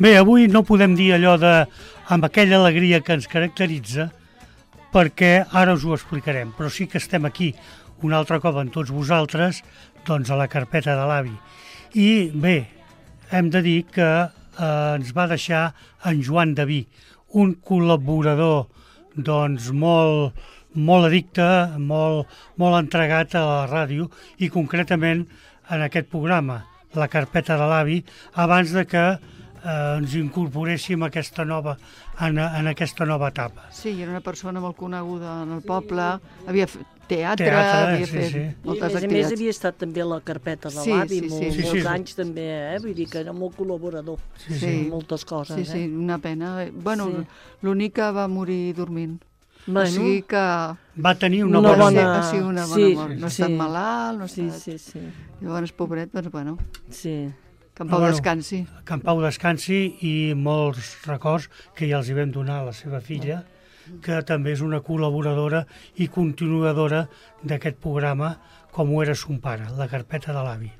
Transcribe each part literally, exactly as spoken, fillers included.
Bé, avui no podem dir allò de amb aquella alegria que ens caracteritza, perquè ara us ho explicarem, però sí que estem aquí un altre cop amb tots vosaltres, doncs a la carpeta de l'avi. I bé, hem de dir que eh, ens va deixar en Joan Daví, un col·laborador doncs molt, molt addicte, molt, molt entregat a la ràdio i concretament en aquest programa, la carpeta de l'avi, abans de que eh, ens incorporéssim a aquesta nova, en, en aquesta nova etapa. Sí, era una persona molt coneguda en el poble, havia fet teatre, Teatre, havia sí, fet sí. moltes I a més a activitats. més havia estat també a la carpeta de Sí, l'avi, sí, molt, sí. Sí, molts sí. anys també, eh? Vull dir que era molt col·laborador Sí, sí. en moltes coses. Sí, sí, Eh? una pena. Bueno, Sí. l'únic que va morir dormint. Bueno, O sigui que... Va tenir una, Una bona... bona- Ha sigut una bona sí, mort. No ha sí. estat malalt, no ha sí, estat... sí, sí, Llavors, pobret, doncs bueno, sí. que en pau Ah, bueno. descansi. Que en Pau descansi i molts records que ja els hi vam donar a la seva filla, que també és una col·laboradora i continuadora d'aquest programa, com ho era son pare, la carpeta de l'avi.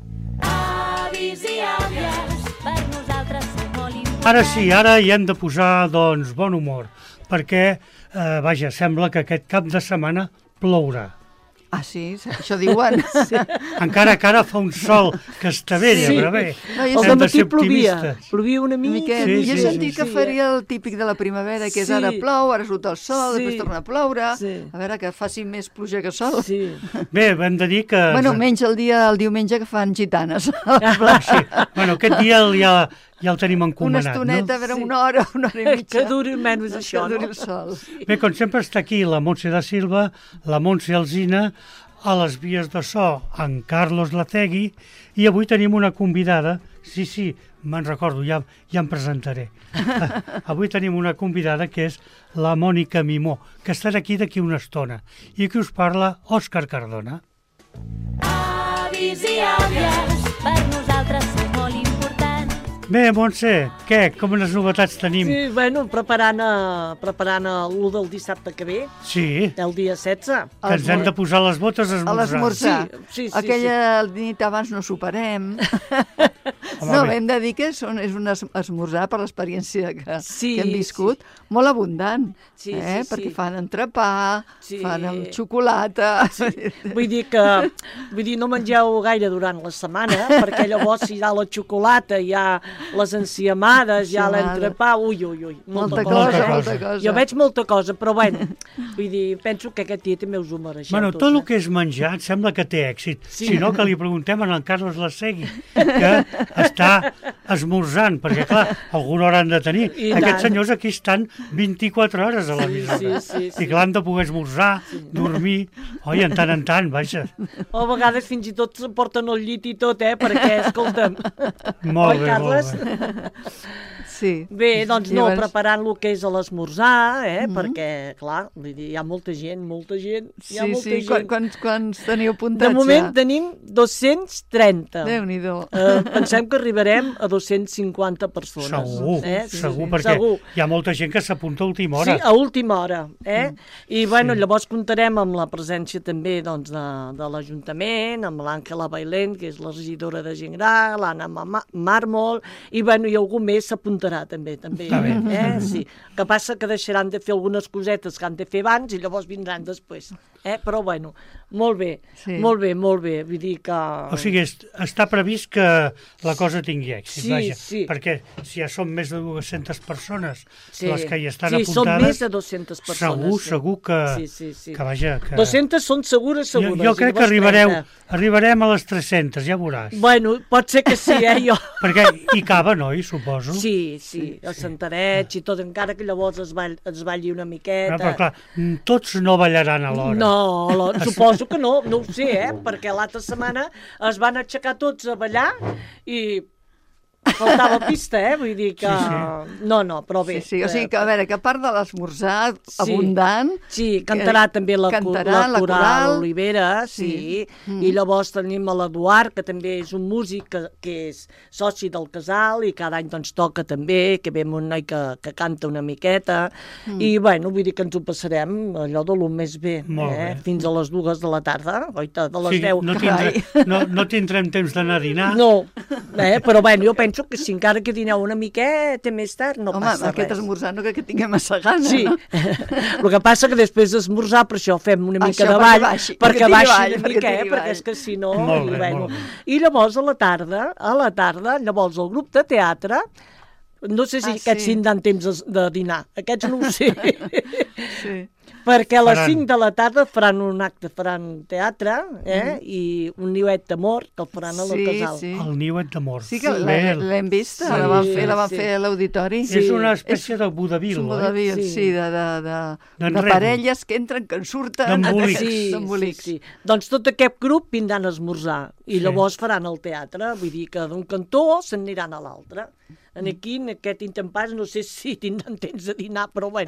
Avis i àvies, per nosaltres sou molt importants. Ara sí, ara hi hem de posar doncs, bon humor, perquè, eh, vaja, sembla que aquest cap de setmana plourà. Ah, sí? Això diuen. Sí. Encara que ara fa un sol que estavella, Sí. però bé, No, El jo hem de dematí ser plovia, optimistes. plovia una Una mica. miqueta. Sí, Jo he sí, sentit sí, que sí. faria el típic de la primavera, que és Sí. ara plou, ara surt el sol, Sí. després torna a ploure. Sí. A veure, que faci més pluja que sol. Sí. Bé, hem de dir que... Bueno, menys el dia, el diumenge que fan gitanes. Ah, sí. Bueno, aquest dia ja, ja el tenim Una encomanat, estoneta, a no? veure, Sí. una hora, una hora i mitja. Que duri menys això, Que duri no? el sol. Bé, com sempre està aquí la Montse da Silva, la Montse Alsina, a les vies de so, en Carlos Lacegui, i avui tenim una convidada, sí, sí, me'n recordo, ja, ja em presentaré. Avui tenim una convidada que és la Mònica Mimó, que estarà aquí d'aquí una estona, i que us parla Òscar Cardona. Avis i àvies, per nosaltres sou molt importants. Bé, Montse, què? Com les novetats tenim? Sí, bueno, preparant, a, preparant l'u del dissabte que ve, Sí, el dia setze. que ens hem de posar les botes a A esmorzar. l'esmorzar. Sí, sí, sí, Aquella nit abans no superem. Home, No, bé. hem de dir que són, és un es- esmorzar per l'experiència que, Sí, que hem viscut, molt abundant, Sí, eh? sí, perquè sí. fan entrepà, Sí. fan amb xocolata... Sí. Vull dir que vull dir, no mengeu gaire durant la setmana, perquè llavors hi ha la xocolata, hi ha les enciamades, hi ha Enciamada. l'entrepà, ui, ui, ui, Molta cosa, cosa, cosa. molta cosa. Jo veig molta cosa, però bueno, vull dir, penso que aquest dia també us ho mereixeu. Bueno, tots, tot el eh? que és menjar et sembla que té èxit. Sí. Si no, que li preguntem a en Carlos Lacegui, que està esmorzant, perquè, clar, alguna hora han de tenir. I Aquests tant. senyors aquí estan vint-i-quatre hores a l'emissora. Sí, sí, sí. I clar, han de poder esmorzar, dormir, oi, en tant en tant, vaja. O a vegades fins i tot se porten al llit i tot, eh? Perquè, escolta'm... Molt Oi, bé, Carles? molt bé. Sí. Bé, doncs no, Llavors- preparant el que és a l'esmorzar, eh? Perquè, clar, vull dir, hi ha molta gent, molta gent, hi ha Sí, molta sí. gent. Quan, quants, quants teniu apuntats De moment ja? tenim dos-cents trenta. Déu-n'hi-do. Eh, pensem que arribarem a dos-cents cinquanta persones. Segur, eh? segur, sí. perquè Segur. hi ha molta gent que s'apunta a última hora. Sí, a última hora. Eh? Mm. I bueno, llavors comptarem amb la presència també doncs, de, de l'Ajuntament, amb l'Àngela Bailent, que és la regidora de gent gran, l'Anna Ma- Màrmol, i bueno, i algú més s'apuntarà també. també Està bé. eh? Sí. Que passa que deixaran de fer algunes cosetes que han de fer abans i llavors vindran després. Eh? Però bueno, molt bé, Sí. molt bé, molt bé. Vull dir que... O sigui, est- està previst que la cosa tingui èxit, Sí, vaja, sí. perquè si ja són més de dues-centes persones Sí. les que hi estan sí, són apuntades, més de dues-centes persones. segur, sí. segur que, Sí, sí, sí. que vaja... Que... dues-centes són segures, Jo, segures. jo i crec que llavors arribareu, trenta. arribarem a les tres-centes, ja veuràs. Bueno, pot ser que sí, eh, jo. Perquè hi cava, noi, suposo? Sí, sí, el Santareig i tot, encara que llavors es, ball, es balli una No, miqueta. però clar, mm, tots no ballaran alhora. No, lo, suposo que no, no ho sé, eh? Perquè l'altra setmana es van aixecar tots a ballar i faltava pista, eh? Vull dir que... Sí, No, no, però bé. Sí, sí, o sigui que, a veure, que a part de l'esmorzar abundant... Sí, cantarà que- també la, cantarà la, la coral, coral. Olivera, sí. Sí. Mm. I llavors tenim a l'Eduard, que també és un músic que, que és soci del casal i cada any doncs toca també, que ve amb un noi que, que canta una miqueta. Mm. I, bueno, vull dir que ens ho passarem allò de lo més bé, Molt eh? bé. Fins a les dues de la tarda, oita, de les Sí, deu. no, tindre, no, no tindrem temps d'anar a dinar. No, eh? Però bueno, jo penso penso que si encara que dineu una miqueta més tard no Home, passa aquest res. esmorzar no que tinguem massa gana, Sí, no? el que passa que després d'esmorzar, per això fem una mica Això de perquè ball, baixi, perquè perquè tiri baixi avall, una perquè mica, eh? tiri Perquè avall. és que si no... Molt i, bé, bueno. molt bé. I llavors a la tarda, a la tarda, llavors el grup de teatre, no sé si Ah, aquests sí. tindran temps de, de dinar, aquests no ho sé, Sí. perquè a les Faran. cinc de la tarda faran un acte, faran teatre, eh? I un niuet d'amor que el faran a la Sí, casal. sí. El niuet d'amor. Sí que Bé, l'he- l'hem vista, Sí, la van fer, la van sí. fer a l'auditori. És una espècie de És vodevil, un oi? vodevil, Sí. sí, de, de, de, de D'enredo. parelles que entren, que en surten. D'embolics. Sí, sí, d'embolics. sí. Doncs tot aquest grup vindran a esmorzar i Sí. llavors faran el teatre, vull dir que d'un cantó se'n aniran a l'altre. En aquí, en aquest intempàs, no sé si tindran temps de dinar, però bueno,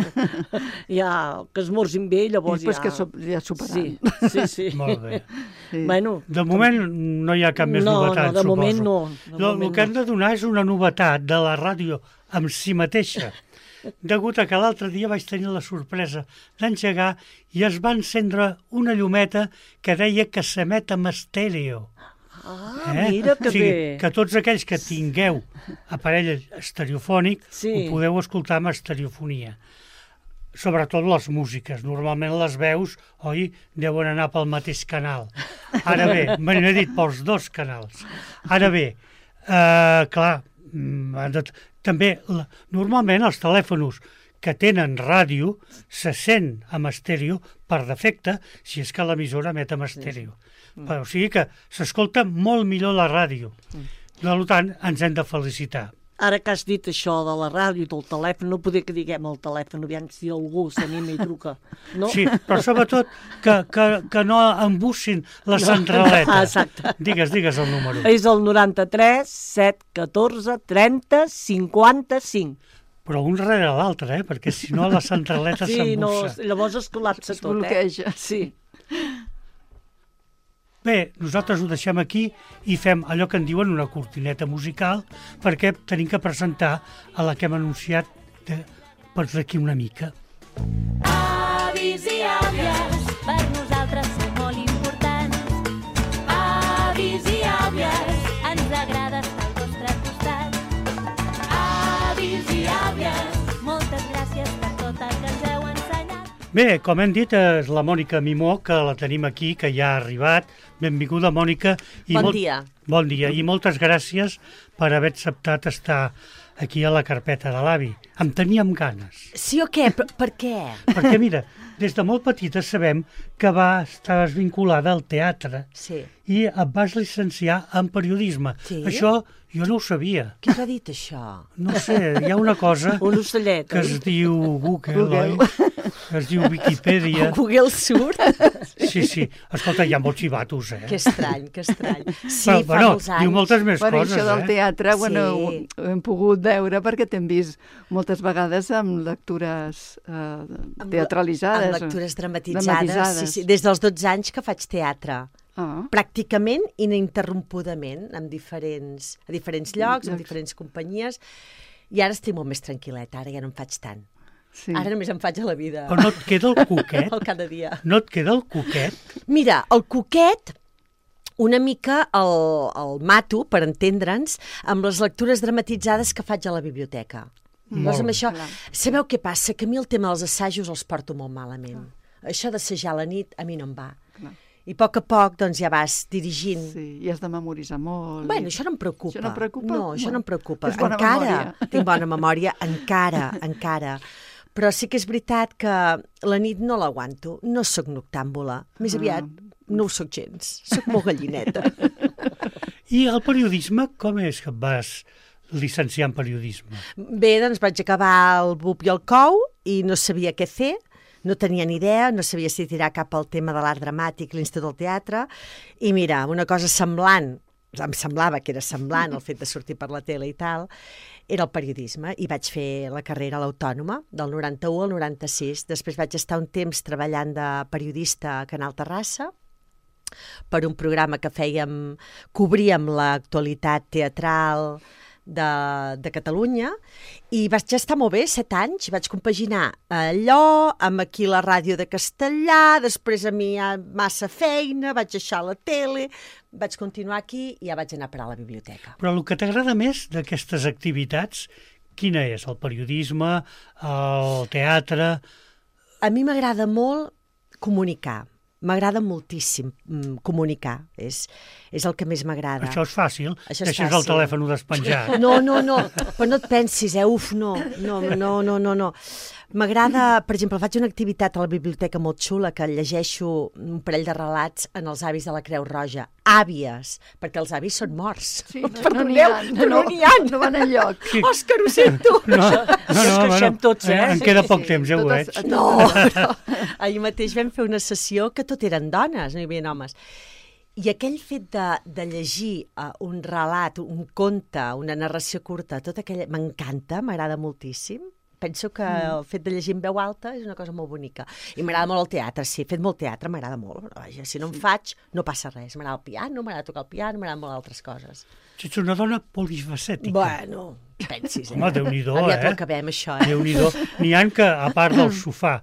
ja que esmorzin bé i I llavors després ja... que sop, ja soparan. Sí, sí, sí. Molt bé. Sí. Bueno, De moment no hi ha cap més No, novetat, no, de suposo. moment no, de Lo, moment el que no. hem de donar és una novetat de la ràdio amb si mateixa, degut a que l'altre dia vaig tenir la sorpresa d'engegar i es va encendre una llumeta que deia que s'emet amb estèreo. ah, mira que o sigui, bé. que tots aquells que tingueu aparell estereofònic Sí. ho podeu escoltar amb estereofonia. Sobretot les músiques. Normalment les veus, oi, deuen anar pel mateix canal. Ara bé, me n'he dit pels dos canals. Ara bé, eh, clar, mm, han de, també, la, normalment els telèfons que tenen ràdio se sent amb estèreo per defecte si és que l'emissora emet amb estèreo. Però, o sigui que s'escolta molt millor la ràdio. Per tant, ens hem de felicitar. Ara que has dit això de la ràdio i del telèfon, no poder que diguem el telèfon, aviam si algú s'anima i truca. No? Sí, però sobretot que, que, que no embussin la centraleta. Ah, exacte. Digues, digues el número. És el noranta-tres set catorze trenta cinquanta-cinc. Però un rere l'altre, eh? Perquè si no la centraleta Sí, no, s'embussa. llavors es col·lapsa Es tot, eh? bloqueja. Sí. Bé, nosaltres ho deixem aquí i fem allò que en diuen una cortineta musical perquè tenim que presentar a la que hem anunciat de, per d'aquí una mica. Avis i àvies, per nosaltres sou molt importants. Avis i àvies, ens agrada estar al vostre costat. Avis i àvies, moltes gràcies per tot el que ens heu ensenyat. Bé, com hem dit, és la Mònica Mimó, que la tenim aquí, que ja ha arribat. Benvinguda, Mònica. I Bon molt- dia. Bon dia, i moltes gràcies per haver acceptat estar aquí a la carpeta de l'avi. Em teníem ganes. Sí o què? Per, per què? Perquè, mira, des de molt petita sabem que va, estaves vinculada al teatre Sí. i et vas llicenciar en periodisme. Sí? Això jo no ho sabia. Qui us ha dit això? No sé, hi ha una cosa Un ocellet. que es oi? diu Google, Google. oi? Que es diu Wikipedia. Google surt? Sí, sí. Escolta, hi ha molts xivatos, eh? Que estrany, que estrany. Sí, Però, fa bueno, molts anys. diu moltes més Bueno, coses, això del eh? teatre, Sí. bueno, ho, ho hem pogut veure perquè t'hem vist moltes vegades amb lectures eh, Amb- teatralitzades. Amb lectures dramatitzades. dramatitzades. Sí, sí, des dels dotze anys que faig teatre. Ah, Pràcticament ininterrompudament, en diferents, a diferents llocs, en Llocs. diferents companyies. I ara estic molt més tranquil·leta, ara ja no en faig tant. sí. Ara només em faig a la vida, Però no et queda el coquet? el cada dia. No et queda el coquet? Mira, el coquet, una mica el, el mato, per entendre'ns, amb les lectures dramatitzades que faig a la biblioteca. Llavors, amb bé. això, Clar. sabeu què passa? Que a mi el tema dels assajos els porto molt malament. Això d'assajar a la nit a mi no em va. Clar. I a poc a poc doncs, ja vas dirigint. Sí, i has de memoritzar molt. Bueno, i- això no em preocupa. Això no et preocupa? No, això no em preocupa. És bona encara memòria. tinc bona memòria, encara, encara. Però sí que és veritat que la nit no l'aguanto. No sóc noctàmbula. Més Ah. aviat no ho sóc gens. Sóc molt gallineta. I el periodisme, com és que et vas llicenciar en periodisme? Bé, doncs vaig acabar el B U P i el C O U i no sabia què fer. No tenia ni idea, no sabia si tirar cap al tema de l'art dramàtic, l'Institut del Teatre. I mira, una cosa semblant, em semblava que era semblant el fet de sortir per la tele i tal, era el periodisme, i vaig fer la carrera a l'Autònoma, del noranta-u al noranta-sis. Després vaig estar un temps treballant de periodista a Canal Terrassa, per un programa que fèiem, cobríem l'actualitat teatral de, de Catalunya, i vaig estar molt bé, set anys, vaig compaginar allò, amb aquí la ràdio de castellà, després a mi hi ha massa feina, vaig deixar la tele, vaig continuar aquí i ja vaig anar a parar a la biblioteca. Però el que t'agrada més d'aquestes activitats, quina és? El periodisme, el teatre... A mi m'agrada molt comunicar. M'agrada moltíssim mm, comunicar, és, és el que més m'agrada. Això és fàcil, Això és deixes fàcil. el telèfon despenjat. No, no, no, però no et pensis, eh, uf, no, no, no, no, no, no. M'agrada, per exemple, faig una activitat a la biblioteca molt xula que llegeixo un parell de relats en els avis de la Creu Roja, àvies, perquè els avis són morts. Sí, no, Perdoneu, no n'hi ha, però no n'hi ha. No van enlloc. Sí. Òscar, ho sento. No, no, no, Ens home, queixem no. tots, eh? Em queda Sí, poc sí, temps, ja ho totes- veig. No, però ahir mateix vam fer una sessió que tot eren dones, no hi havia homes. I aquell fet de, de llegir uh, un relat, un conte, una narració curta, tot aquell... m'encanta, m'agrada moltíssim. Penso que el fet de llegir en veu alta és una cosa molt bonica. I m'agrada molt el teatre, sí, he fet molt teatre, m'agrada molt. Però, vaja, si no em faig, no passa res. M'agrada el piano, m'agrada tocar el piano, m'agraden molt altres coses. Si ets una dona polifacètica. Bueno, pensis, eh? Home, Déu-n'hi-do, Aviat eh? ho acabem, això, eh? Déu-n'hi-do. N'hi ha que, a part del sofà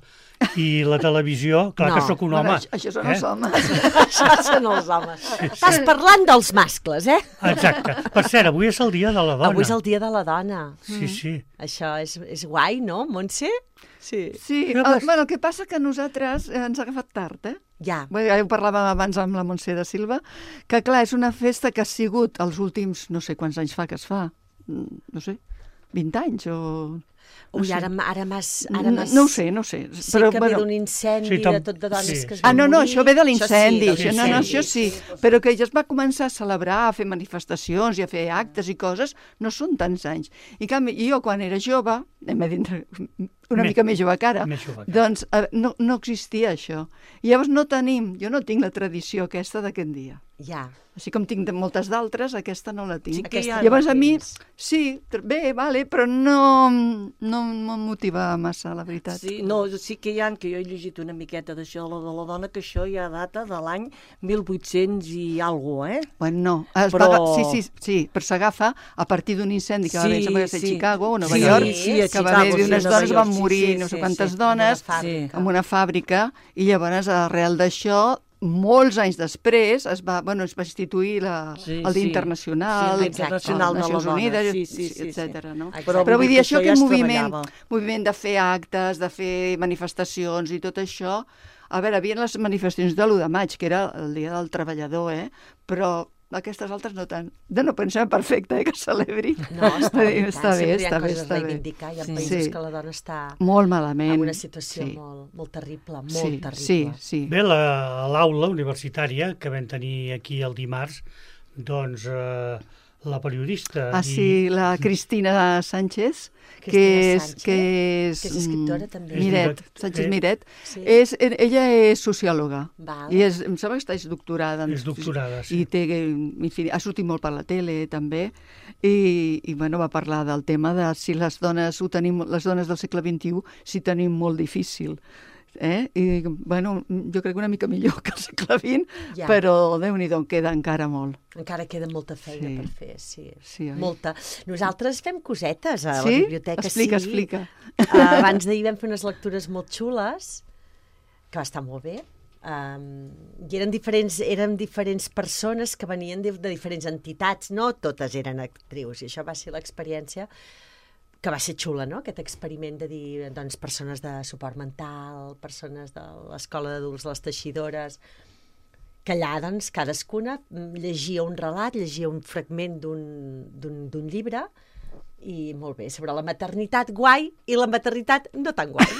i la televisió, clar No. que sóc un home. Bueno, això, això són eh? els homes. Això són els homes. Estàs parlant dels mascles, eh? Exacte. Per cert, avui és el dia de la dona. Avui és el dia de la dona. Sí, sí. Això és, és guai, no, Montse? Sí. Sí, Ja, el, pues- bueno, el que passa que nosaltres eh, ens ha agafat tard, eh? Ja. Bé, ja ho parlàvem abans amb la Montse de Silva, que clar, és una festa que ha sigut els últims, no sé quants anys fa que es fa, mm, no sé, vint anys o... No Ui, sé. ara, ara m'has... Ara No, m'has- no ho sé, no ho sé. Sí que ve d'un incendi Sí, tam- de tot de dones sí. que es Ah, van no, no, morir. això ve de l'incendi. Això sí, Això, no, no, l'incendi. això sí. Però que ja es va començar a celebrar, a fer manifestacions i a fer actes i coses, no són tants anys. I en canvi, jo quan era jove, anem a dir una Me- mica més jove que ara, més jove que ara. doncs eh, no, no existia això. I llavors no tenim, jo no tinc la tradició aquesta d'aquest dia. Ja. Així com tinc de moltes d'altres, aquesta no la tinc. Sí que hi ha- Llavors a mi, tens. sí, tr- bé, vale, però no, no em motiva massa, la veritat. Sí, no, sí que hi ha, que jo he llegit una miqueta d'això de la, de la dona, que això ja data de l'any mil vuit-cents i alguna cosa, eh? Bueno, no. Es Però- va, aga- sí, sí, sí, però s'agafa a partir d'un incendi que va haver, Sí, sembla que va ser a sí. Chicago o Nova Sí, York, sí, a que va Chicago, haver sí, a unes Nova dones, York, van sí, morir sí, no sé sí, quantes sí, dones en una fàbrica. en una fàbrica, i llavors arrel d'això molts anys després es va, bueno, es va instituir la, Sí, el Dia sí. Internacional, Sí, el Dia Internacional les de la Nacions Dona. Unides, Sí, sí, sí, sí. etcètera. No? Exacte. Però, vull dir, això, ja aquest es moviment, treballava. moviment de fer actes, de fer manifestacions i tot això, a veure, havien les manifestacions de l'u de maig, que era el Dia del Treballador, eh? Però aquestes altres no tant. De no pensem perfecte, eh, que celebri. No, està Vull bé, dir, i està tant. bé, Sempre hi ha està bé, coses a està bé. reivindicar. Hi ha Sí. països Sí. que la dona està Molt malament. en una situació sí. molt, molt terrible, molt sí, terrible. Sí, sí. Bé, la- a l'aula universitària que vam tenir aquí el dimarts, doncs eh, la periodista... Ah, i- sí, la Cristina Sánchez, que Cristina és, Sánchez, que és... que és escriptora, mm, també. Miret, És Sánchez eh, Miret. Sí. És, ella és sociòloga. Val. I és, em sembla que està és doctorada. en- És doctorada, sí. I té, en fi, ha sortit molt per la tele, també. I, i bueno, va parlar del tema de si les dones ho tenim, les dones del segle vint-i-u, si tenim molt difícil. Eh? I, bueno, jo crec que una mica millor que el segle vint, Ja. però Déu-n'hi-do, en queda encara molt. Encara queda molta feina Sí. per fer, sí. Sí, oi? Molta. Nosaltres fem cosetes a la Sí? biblioteca. Explica, sí. explica. Uh, abans d'ahir vam fer unes lectures molt xules, que va estar molt bé. Um, I eren diferents, eren diferents persones que venien de, de diferents entitats, no totes eren actrius, i això va ser l'experiència que va ser xula, no? Aquest experiment de dir, doncs, persones de suport mental, persones de l'escola d'adults, les teixidores, que allà, doncs, cadascuna llegia un relat, llegia un fragment d'un- d'un d'un llibre, i molt bé, sobre la maternitat guai i la maternitat no tan guai.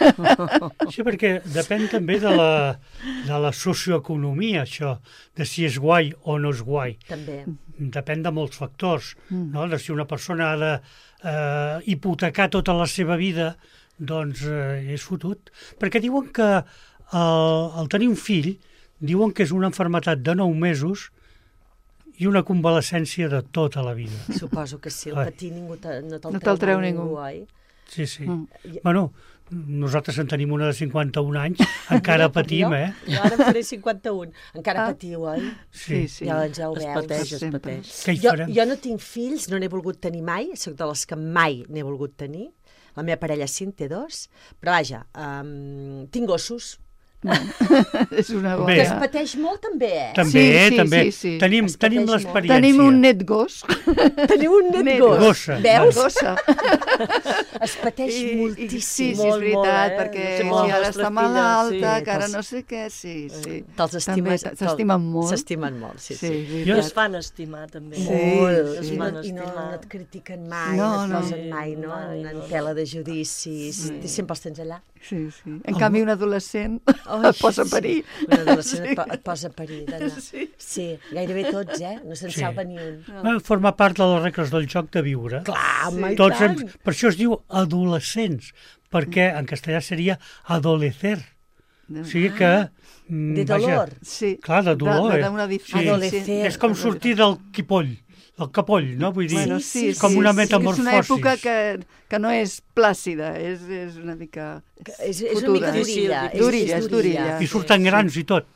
Sí, perquè depèn també de la, de la socioeconomia, això, de si és guai o no és guai. També. Depèn de molts factors, no? De si una persona ha de eh, hipotecar tota la seva vida, doncs eh, és fotut. Perquè diuen que el, el tenir un fill, diuen que és una malaltia de nou mesos i una convalescència de tota la vida. Suposo que sí, el Ai. patir ningú te, no te'l No te'l treu ningú. oi? Sí, sí. Mm. Bueno, nosaltres en tenim una de cinquanta-un anys, encara patim, eh? Jo ara en faré cinquanta-un. Encara Ah. patiu, oi? Sí, sí. Ja, doncs ja ho Es veus. pateix, es sempre. pateix. Què hi Jo, farem? jo no tinc fills, no n'he volgut tenir mai, soc de les que mai n'he volgut tenir. La meva parella sí en té dos, però vaja, um, tinc gossos. És una Bé. Que es bona... pateix molt també, eh? També, Sí, eh? sí, també. sí, sí. Tenim, Es tenim pateix molt. l'experiència. Tenim un net gos. Teniu un net Net gos. Gossa. Veus? Gossa. Es pateix I, i, moltíssim. sí, sí, és molt, veritat, molt, eh? perquè Sí, si molt, ara les està nostres malalta, filles, sí. que ara Te'ls- no sé què, sí, sí. Te'ls També estimes. s'estimen molt. S'estimen molt, sí, sí. Sí, I veritat. es fan estimar, també. Sí, Molt. Es sí. I, no, van I no, estimar. no et critiquen mai, No, no, et no. posen mai, no? Mai, En, en no, tela de judicis, sí. Sempre els tens allà. Sí, sí. En canvi, un adolescent Ai, et posa a parir. Un adolescent Sí. et, po et posa a parir, dona. Sí. Sí, gairebé tots, eh? No se'n Sí. salva ni un. Va formar part de les regles del joc de viure. Clar, home, i Tots tant. hem, per això es diu adolescents, perquè en castellà seria adolecer. O sigui que... mm, De vaja, dolor. Sí. Clar, de dolor, De, eh? de, una Sí. diferència. Adolecer. És com sortir del quipoll, del capoll, no? Vull dir, Bueno, Sí, sí, sí, com sí, una sí, metamorfosi. És una època que, que no és plàcida, és, és una mica És, és una fotuda. mica durilla. Difícil, Durilla, és durilla. I surten grans i tot.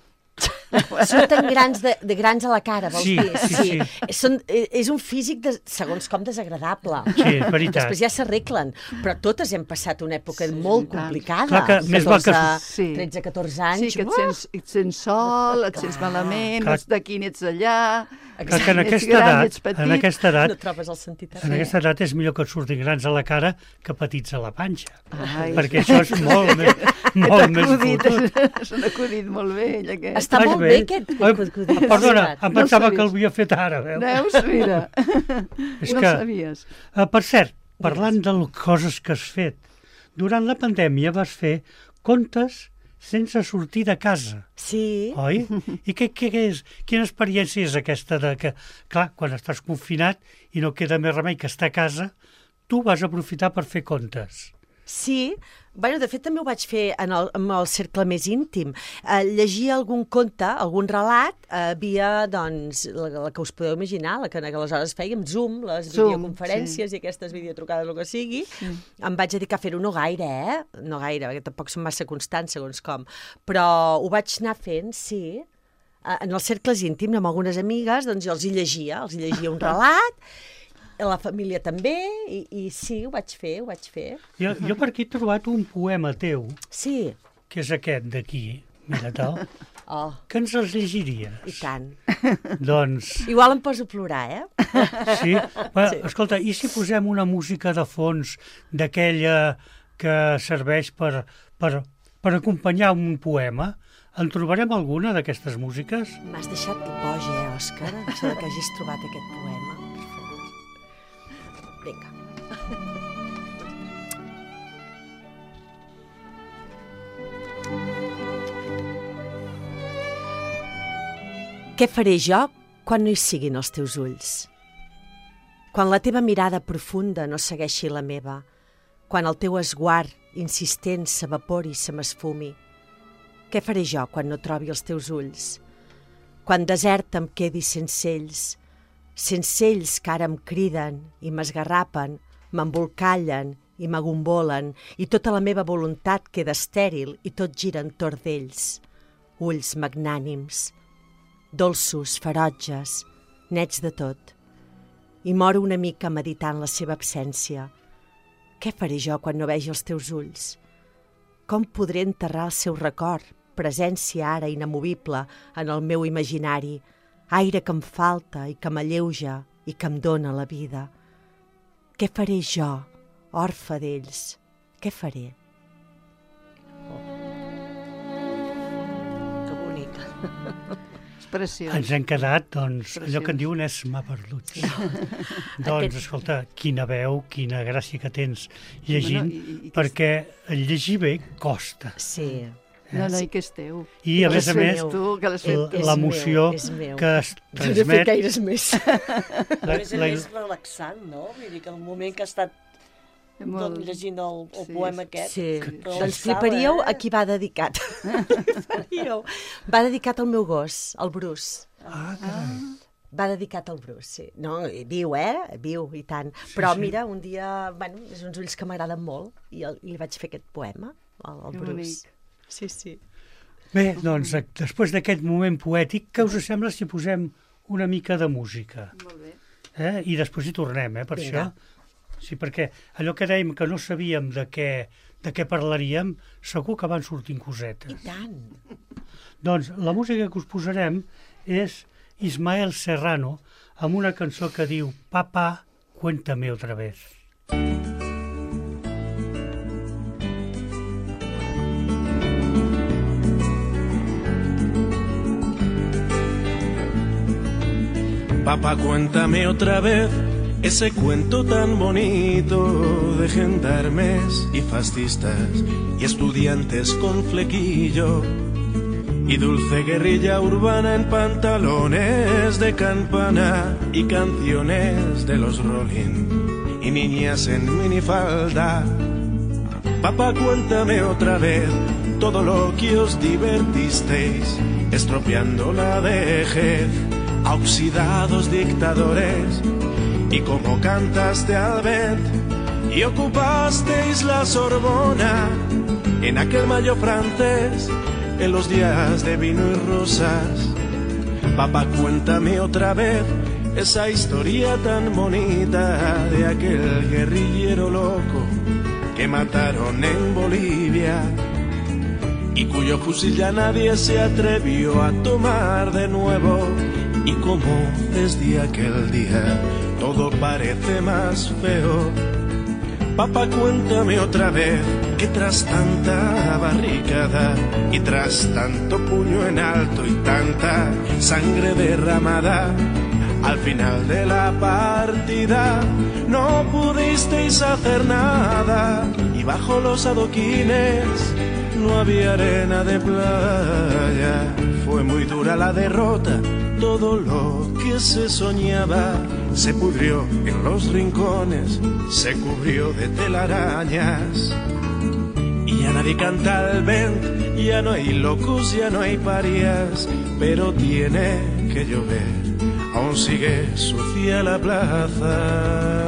Surten grans de, de grans a la cara, vols Sí, dir? sí, sí. Són, eh, és un físic, de, segons com, desagradable. Sí, és veritat. Després ja s'arreglen, però totes hem passat una època molt i tant. complicada. Clar que més val que- Sí. tretze, catorze Sí, anys. que et sents, et sents sol, et sents malament, Clar. no ets d'aquí ni ets d'allà, Clar que en ets aquesta gran, edat, ets petit. en aquesta edat, No trobes el sentit. en aquesta edat és millor que et surtin grans a la cara que petits a la panxa. Ai. Perquè això és molt més, molt més acudit, fotut. és un acudit molt vell, aquest. Està Estàs molt bé, aquest, Ai, aquest acudit. Perdona, em No ho pensava que sabies. l'havia fet ara, veus? Veus? Mira, És no que- ho sabies. Uh, per cert, parlant de les coses que has fet, durant la pandèmia vas fer contes sense sortir de casa, Sí, oi? I què, què és? Quina experiència és aquesta de que, clar, quan estàs confinat i no queda més remei que estar a casa, tu vas aprofitar per fer contes. sí. Bueno, de fet, també ho vaig fer en el, en el cercle més íntim. Eh, llegia algun conte, algun relat, eh, via, doncs, la, la que us podeu imaginar, la que, que aleshores fèiem Zoom, les Zoom, videoconferències i aquestes videotrucades, el que sigui. Em vaig dedicar a fer-ho no gaire, eh? No gaire, perquè tampoc som massa constants, segons com. Però ho vaig anar fent, sí, eh, en els cercles íntims, amb algunes amigues, doncs jo els hi llegia, els hi llegia un relat, la família també, i, i sí, ho vaig fer, ho vaig fer. Jo, jo per aquí he trobat un poema teu, Sí, que és aquest d'aquí, mira tal, oh, que ens els llegiries. i tant. Doncs, Igual em poso a plorar, eh? sí. Bueno, sí. Escolta, i si posem una música de fons d'aquella que serveix per, per, per acompanyar un poema? En trobarem alguna d'aquestes músiques? M'has deixat boja, eh, Òscar? Això de que hagis trobat aquest poema. Per favor. Vinga. Què faré jo quan no hi siguin els teus ulls? Quan la teva mirada profunda no segueixi la meva, quan el teu esguard insistent s'evapori i se m'esfumi, què faré jo quan no trobi els teus ulls? Quan desert em quedi sense ells, sense ells que ara em criden i m'esgarrapen, m'embolcallen i m'agombolen i tota la meva voluntat queda estèril i tot gira entorn d'ells. Ulls magnànims, dolços, ferotges, nets de tot. I moro una mica meditant la seva absència. Què faré jo quan no vegi els teus ulls? Com podré enterrar el seu record, presència ara inamovible en el meu imaginari, aire que em falta i que m'alleuja i que em dóna la vida? Què faré jo, orfe d'ells? Què faré? Que bonica. És preciós. Ens hem quedat, doncs, allò que en Preciós. diuen és mà perduts. Doncs, escolta, quina veu, quina gràcia que tens llegint, Bueno, i- i que perquè el llegir bé costa. Sí. No, no, i que és teu. I, a Que més a l'has fet més, tu, que l'has fet l- tu. és l'emoció meu, és meu. que es No he fet transmet... gaires més. A La, més a la, més relaxant, no? Vull dir que el moment que ha estat Molt- tot llegint el, el sí, poema aquest... Sí, però doncs estava, fliparíeu eh? a qui va dedicat. Fliparíeu. Va dedicat al meu gos, al Bruce. ah, carai. Va dedicat al Bruce, sí. No, viu, eh? Viu, i tant. Però sí. mira, un dia, bueno, és uns ulls que m'agraden molt i, el, i li vaig fer aquest poema al, al Que Bruce. bonic. Sí, sí. Bé, doncs, després d'aquest moment poètic, què us sembla si posem una mica de música? Molt bé. Eh? I després hi tornem, eh, per Vinga. això. Sí, perquè allò que dèiem que no sabíem de què, de què parlaríem, segur que van sortint cosetes. I tant. Doncs la música que us posarem és Ismael Serrano amb una cançó que diu Papá, cuéntame otra vez. Papá, cuéntame otra vez ese cuento tan bonito de gendarmes y fascistas y estudiantes con flequillo y dulce guerrilla urbana en pantalones de campana y canciones de los Rolling y niñas en minifalda. Papá, cuéntame otra vez todo lo que os divertisteis estropeando la vejez a oxidados dictadores y cómo cantaste al vent y ocupasteis la Sorbona en aquel mayo francés en los días de vino y rosas. Papá, cuéntame otra vez esa historia tan bonita de aquel guerrillero loco que mataron en Bolivia y cuyo fusil ya nadie se atrevió a tomar de nuevo y como desde aquel día todo parece más feo. Papá, cuéntame otra vez que tras tanta barricada y tras tanto puño en alto y tanta sangre derramada, al final de la partida no pudisteis hacer nada y bajo los adoquines no había arena de playa. Fue muy dura la derrota, todo lo que se soñaba se pudrió en los rincones, se cubrió de telarañas. Y ya nadie canta al vent, ya no hay locos, ya no hay parias, pero tiene que llover, aún sigue sucia la plaza.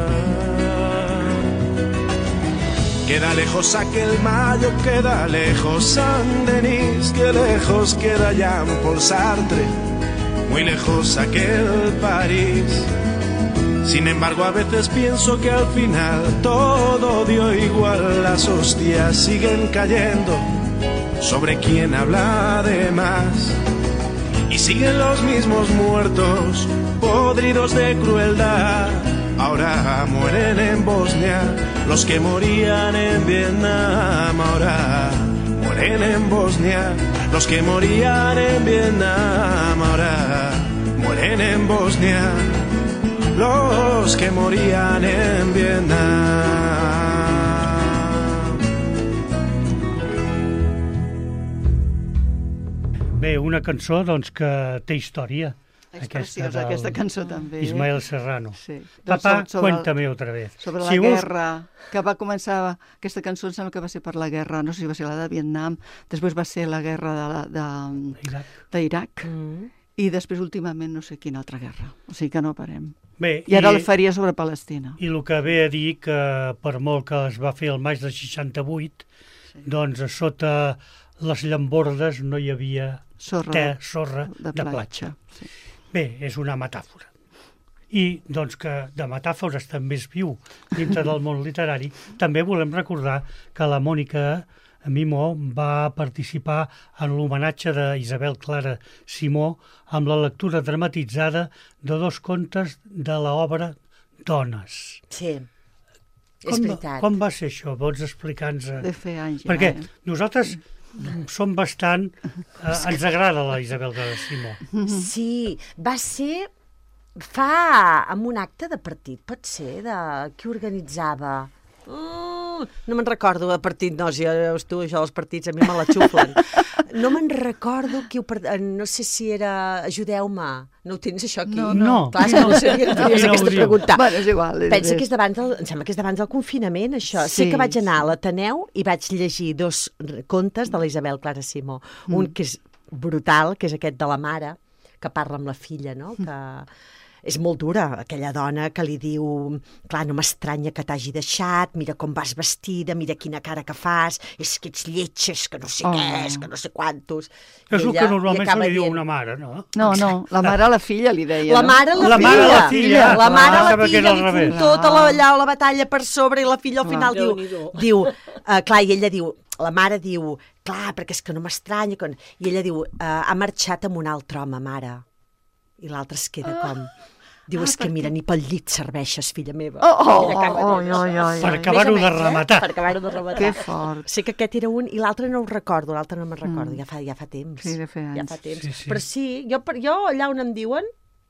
Queda lejos aquel mayo, queda lejos Saint-Denis, que lejos queda Jean-Paul Sartre, muy lejos aquel París. Sin embargo, a veces pienso que al final todo dio igual, las hostias siguen cayendo sobre quien habla de más. Y siguen los mismos muertos, podridos de crueldad. Ahora mueren en Bosnia los que morían en Vietnam. Ahora mueren en Bosnia los que morían en Vietnam. Ahora mueren en Bosnia los que morían en Vietnam. Bé, una cançó doncs, que té història. És preciosa, aquesta cançó també. Ismael Serrano. Sí. Papá, Doncs sobre, cuéntame otra vez. Sobre la si guerra, vols... que va començar... Aquesta cançó em sembla que va ser per la guerra, no sé si va ser la de Vietnam, després va ser la guerra d'Iraq, Mm. i després últimament no sé quina altra guerra. O sigui que no parem. Bé, I ara i, el faria sobre Palestina. I el que ve a dir que per molt que es va fer el maig de seixanta-vuit, sí. doncs a sota les llambordes no hi havia Sorra, te, sorra de, de platja. Sí. Bé, és una metàfora. I doncs que de metàfores també es viu dintre del món literari. També volem recordar que la Mònica Mimó va participar en l'homenatge d'Isabel Clara Simó amb la lectura dramatitzada de dos contes de l'obra Dones. Sí, és Com, veritat. com va ser això? Vols explicar-nos? De fer anys ja. Perquè eh? nosaltres som bastant... Eh, ens agrada la Isabel Clara Simó. Sí, va ser fa amb un acte de partit, pot ser, de qui organitzava. Mm, no me'n recordo, de partit, no, si veus tu, això dels partits a mi me la xuflen. No me'n recordo qui ho... No sé si era... Ajudeu-me. No ho tens, això, aquí? No, no. Clar, és que no ho sabia, no tenies No ho aquesta diu. pregunta. Bueno, és igual. És, Pensa que és davant del, em sembla que és davant del confinament, això. Sí, sé que vaig anar a l'Ateneu i vaig llegir dos contes de la Isabel Clara Simó. Mm. Un que és brutal, que és aquest de la mare, que parla amb la filla, no? Que és molt dura, aquella dona que li diu, clar, no m'estranya que t'hagi deixat, mira com vas vestida, mira quina cara que fas, és que ets lletja, és que no sé Oh. què, és que no sé quantos. És el ella que li normalment se acaba li diu a dient- una mare, no? No, no, la mare a la filla li deia, La no? mare a la, La filla. mare a la filla. La mare a Ah, la sembla que filla era al li revés. fot tota la, allà, la batalla per sobre i la filla al Clar. final diu, Déu-n'hi-do. diu uh, clar, i ella diu, la mare diu, clar, perquè és que no m'estranya. Quan... I ella diu, uh, ha marxat amb un altre home, mare. I l'altre es queda com... Diu, és que mira, ni pel llit serveixes, filla meva. Oh, oh, Mira que oh, oh, oh, oh, Per oh. acabar-ho de rematar. Per acabar-ho de rematar. Que fort. Sé que aquest era un i l'altre no ho recordo, l'altre no me'n recordo, ja, fa, ja fa temps. Sí, de fa Ja anys. fa temps. Sí, sí. Però sí, jo, per- jo allà on em diuen,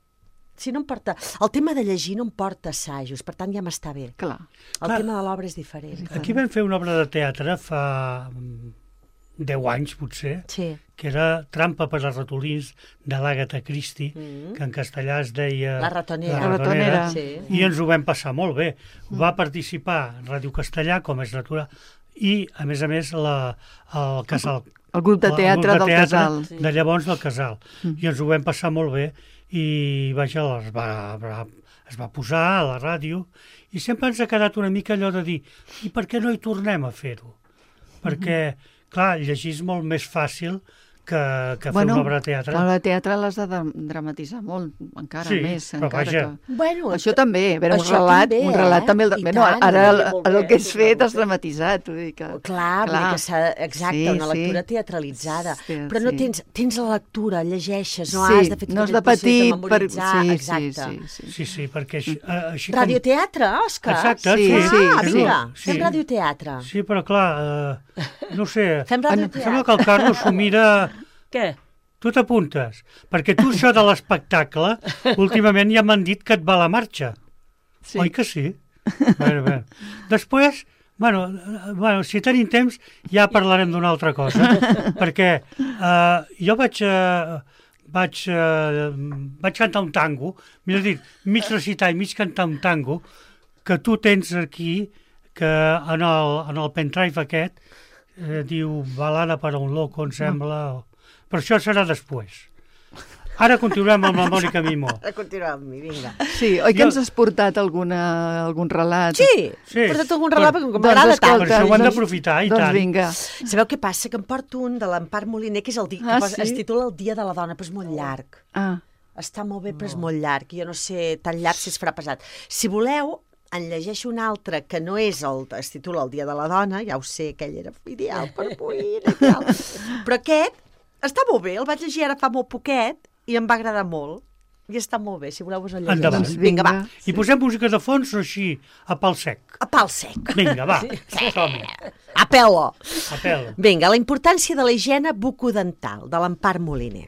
si no em porta... El tema de llegir no em porta assajos, per tant ja m'està bé. Clar. El Clar. tema de l'obra és diferent. Aquí vam fer una obra de teatre fa mm, deu anys, potser, Sí. que era Trampa per a ratolins de l'Àgata Christie, Mm. que en castellà es deia... La ratonera. La ratonera. Sí. I ens ho vam passar molt bé. Va participar en Ràdio Castellà, com és natural, i, a més a més, la, el casal. El grup de el teatre grup de del teatre casal. de llavors del casal. I ens ho vam passar molt bé i vaja, es va, va, es va posar a la ràdio i sempre ens ha quedat una mica allò de dir i per què no hi tornem a fer-ho? Perquè, clar, llegir és molt més fàcil que, que fer una obra de teatre. l'obra de teatre l'has de dra- dramatitzar molt, encara Sí, més. però encara vaja. que... Bueno, Això també, a veure, un Això relat, també, un relat eh? també... El... I Bueno, tant, ara el, molt el bé, que has molt fet bé. has dramatitzat, vull dir que... Clar, vull dir que s'ha... Exacte, Sí, una lectura sí. teatralitzada. Sí, Però no sí. tens, tens la lectura, llegeixes, no sí, has de fer tot no has aquest de procés patir de per... memoritzar. Sí, sí, Exacte. sí, sí. Sí, sí, perquè així, eh, així Radioteatre, Òscar? Exacte, Sí, sí. sí, Ah, sí. vinga, Sí. fem radioteatre. Sí, però clar, eh, no ho sé, Fem em radioteatre. sembla que el Carlos s'ho mira... Què? Tu t'apuntes, perquè tu això de l'espectacle, últimament ja m'han dit que et va la marxa. Sí. Oi que sí? Bueno, bé. Després, bueno, eh, bueno, si tenim temps ja parlarem d'una altra cosa, perquè eh, jo vaig, eh, vaig, eh, vaig cantar un tango, millor dit, mig recitar i mig cantar un tango, que tu tens aquí, que en el, en el pendrive aquest, eh, diu Balada per a un loco, em sembla... O... Però això serà després. Ara continuem amb la Mònica Mimó. Ara continuem amb mi, vinga. Sí, oi que Jo- ens has portat alguna, algun relat? Sí, Sí. porta't algun relat, perquè com Doncs m'agrada tant. Per això ho hem d'aprofitar, i doncs tant. vinga. Sabeu què passa? Que em porto un de l'Empar Moliner, que és el dia, Ah, que posa, sí? es titula El dia de la dona, però és molt llarg. Ah, Està molt bé, però és molt llarg. Jo no sé, tan llarg si es farà pesat. Si voleu, en llegeixo un altre que no és el, es titula El dia de la dona, ja ho sé, aquell era ideal per avui, i tal. Però aquest està molt bé, el vaig llegir ara fa molt poquet i em va agradar molt. I està molt bé, si voleu us el llegeixo. Endavant. doncs Vinga, va. vinga. I posem música de fons o així, a pal sec? A pal sec. Vinga, va, som-hi, A pelo. a pèl. Vinga, la importància de la higiene bucodental, de l'Empar Moliner.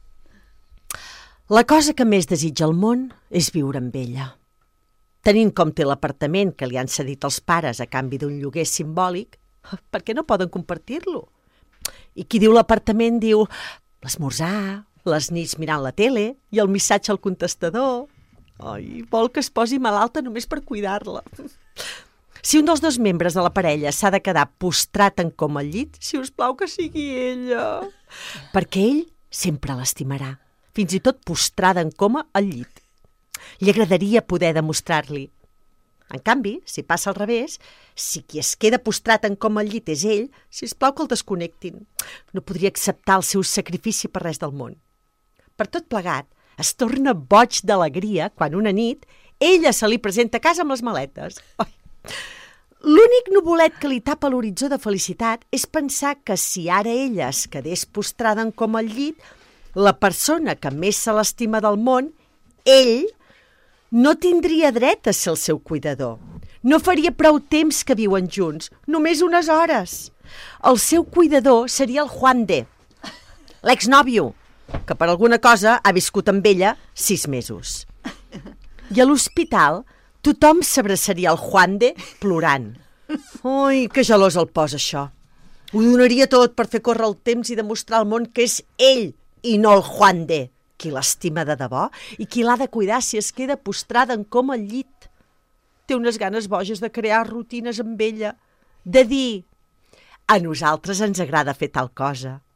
La cosa que més desitja el món és viure amb ella. Tenint com té l'apartament que li han cedit els pares a canvi d'un lloguer simbòlic, per què no poden compartir-lo? I qui diu l'apartament diu l'esmorzar, les nits mirant la tele i el missatge al contestador. Ai, vol que es posi malalta només per cuidar-la. Si un dels dos membres de la parella s'ha de quedar postrat en coma al llit, si us plau que sigui ella. Perquè ell sempre l'estimarà, fins i tot postrada en coma al llit. Li agradaria poder demostrar-li. En canvi, si passa al revés, si qui es queda postrat en coma al llit és ell, sisplau que el desconnectin. No podria acceptar el seu sacrifici per res del món. Per tot plegat, es torna boig d'alegria quan una nit ella se li presenta a casa amb les maletes. Ai. L'únic nuvolet que li tapa l'horitzó de felicitat és pensar que si ara ella es quedés postrada en coma al llit, la persona que més se l'estima del món, ell, no tindria dret a ser el seu cuidador. No faria prou temps que viuen junts, només unes hores. El seu cuidador seria el Juan de, l'exnòvio, que per alguna cosa ha viscut amb ella sis mesos. I a l'hospital tothom s'abraçaria al Juan de plorant. Ui, que gelós el posa això. Ho donaria tot per fer córrer el temps i demostrar al món que és ell i no el Juan de, qui l'estima de debò i qui l'ha de cuidar si es queda postrada en coma al llit. Té unes ganes boges de crear rutines amb ella, de dir a nosaltres ens agrada fer tal cosa.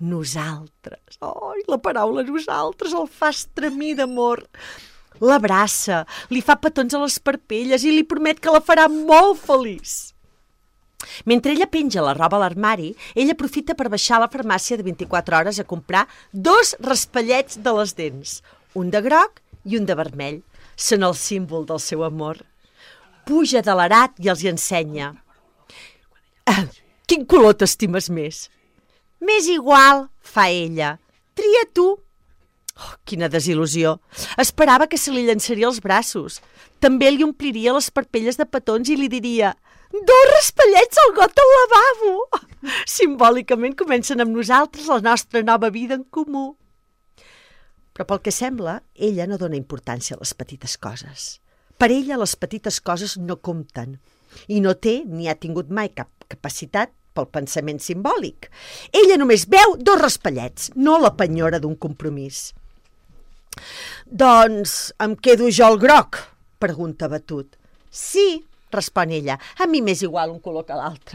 nosaltres. Oh, la paraula nosaltres el fa estremir d'amor. L'abraça, li fa petons a les parpelles i li promet que la farà molt feliç. Mentre ella penja la roba a l'armari, ell aprofita per baixar a la farmàcia de vint-i-quatre hores a comprar dos raspallets de les dents, un de groc i un de vermell. Són el símbol del seu amor. Puja de l'arat i els hi ensenya. Ah, quin color t'estimes més? M'és igual, fa ella. Tria tu. Oh, quina desil·lusió. Esperava que se li llançaria als braços. També li ompliria les parpelles de petons i li diria: dos raspallets al got del lavabo! Simbòlicament comencen amb nosaltres la nostra nova vida en comú. Però pel que sembla, ella no dona importància a les petites coses. Per ella les petites coses no compten i no té ni ha tingut mai cap capacitat pel pensament simbòlic. Ella només veu dos raspallets, no la penyora d'un compromís. Doncs em quedo jo el groc? Pregunta abatut. Sí, respon ella, a mi m'és igual un color que l'altre.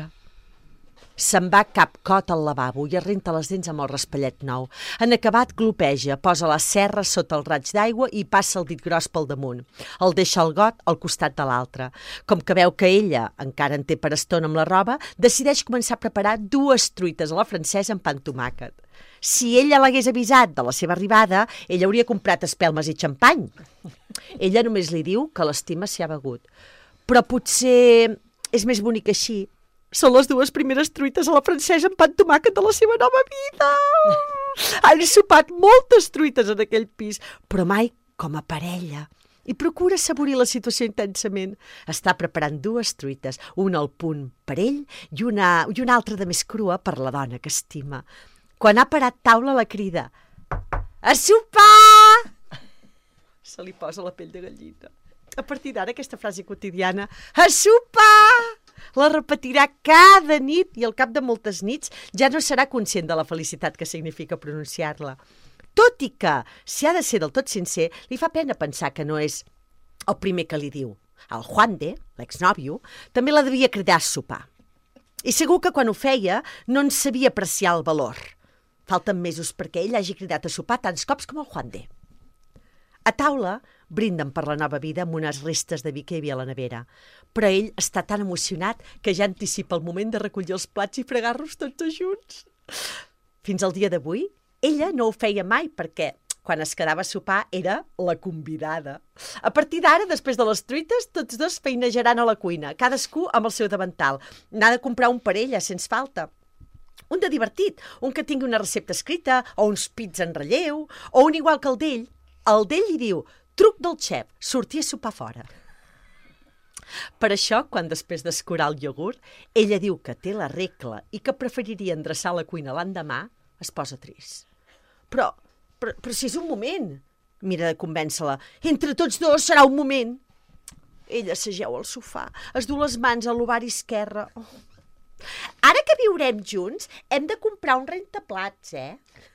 Se'n va capcot al lavabo i es renta les dents amb el raspallet nou. En acabat glopeja, posa la serra sota el raig d'aigua i passa el dit gros pel damunt. El deixa al got al costat de l'altre. Com que veu que ella encara en té per estona amb la roba, decideix començar a preparar dues truites a la francesa amb pa amb tomàquet. Si ella l'hagués avisat de la seva arribada, ella hauria comprat espelmes i xampany. Ella només li diu que l'estima s'hi ha begut. Però potser és més bonic així. Són les dues primeres truites a la francesa amb pa amb tomàquet de la seva nova vida. Han sopat moltes truites en aquell pis, però mai com a parella. I procura assaborir la situació intensament. Està preparant dues truites, una al punt per ell i una, i una altra de més crua per la dona que estima. Quan ha parat taula la crida: a sopar! Se li posa la pell de gallina. A partir d'ara, aquesta frase quotidiana, a sopar, la repetirà cada nit i al cap de moltes nits ja no serà conscient de la felicitat que significa pronunciar-la. Tot i que, si ha de ser del tot sincer, li fa pena pensar que no és el primer que li diu. El Juande, l'exnòvio, també la devia cridar a sopar. I segur que quan ho feia no en sabia apreciar el valor. Falten mesos perquè ell hagi cridat a sopar tants cops com el Juande. A taula brinden per la nova vida amb unes restes de vi que hi havia a la nevera, però ell està tan emocionat que ja anticipa el moment de recollir els plats i fregar-los tots junts. Fins al dia d'avui, ella no ho feia mai perquè quan es quedava a sopar era la convidada. A partir d'ara, després de les truites, tots dos feinejaran a la cuina, cadascú amb el seu davantal. N'ha de comprar un per ella, sens falta. Un de divertit, un que tingui una recepta escrita, o uns pits en relleu, o un igual que el d'ell. El d'ell li diu: truc del xef, sortir a sopar fora. Per això, quan després d'escurar el iogurt, ella diu que té la regla i que preferiria endreçar la cuina l'endemà, es posa trist. Però, però, però si és un moment, mira de convèncer-la, entre tots dos serà un moment. Ella s'ajeu al sofà, es du les mans a l'ovari esquerre. Oh. Ara que viurem junts, hem de comprar un rentaplats, eh?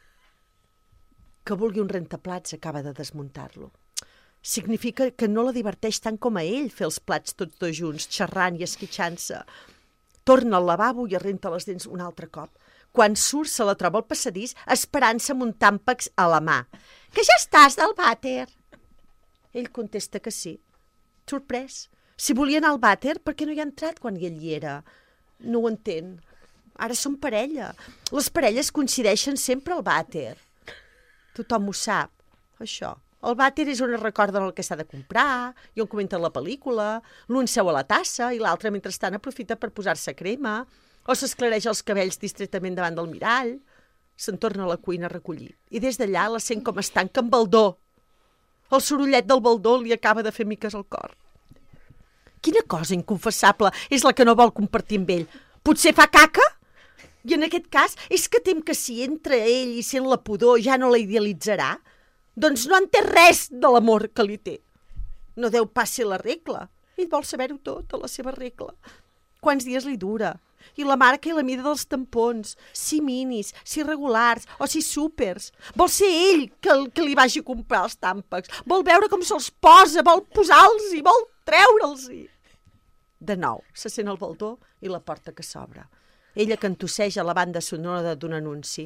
Que vulgui un rentaplats acaba de desmuntar-lo. Significa que no la diverteix tant com a ell fer els plats tots dos junts, xerrant i esquitxant-se. Torna al lavabo i es renta les dents un altre cop. Quan surt se la troba al passadís esperant-se amb un tàmpax a la mà. Que ja estàs del vàter? Ell contesta que sí. Sorprès. Si volia anar al vàter, per què no hi ha entrat quan ell hi era? No ho entén. Ara són parella. Les parelles coincideixen sempre al vàter. Tothom ho sap, això. El vàter és on es recorden el que s'ha de comprar, i on comenten la pel·lícula, l'un seu a la tassa i l'altre mentrestant aprofita per posar-se crema, o s'esclareix els cabells distretament davant del mirall. Se'n torna a la cuina a recollir, i des d'allà la sent com es tanca amb baldó. El sorollet del baldó li acaba de fer miques al cor. Quina cosa inconfessable és la que no vol compartir amb ell. Potser fa caca? I en aquest cas, és que tem que si entre ell i sent la pudor ja no la idealitzarà? Doncs no en té res de l'amor que li té. No deu pas ser la regla. Ell vol saber-ho tot, de la seva regla. Quants dies li dura? I la marca i la mida dels tampons, si minis, si regulars o si súpers. Vol ser ell que, que li vagi a comprar els tàmpacs. Vol veure com se'ls posa, vol posar-los i vol treure'ls. De nou, se sent el baldó i la porta que s'obre. Ella cantosseja la banda sonora d'un anunci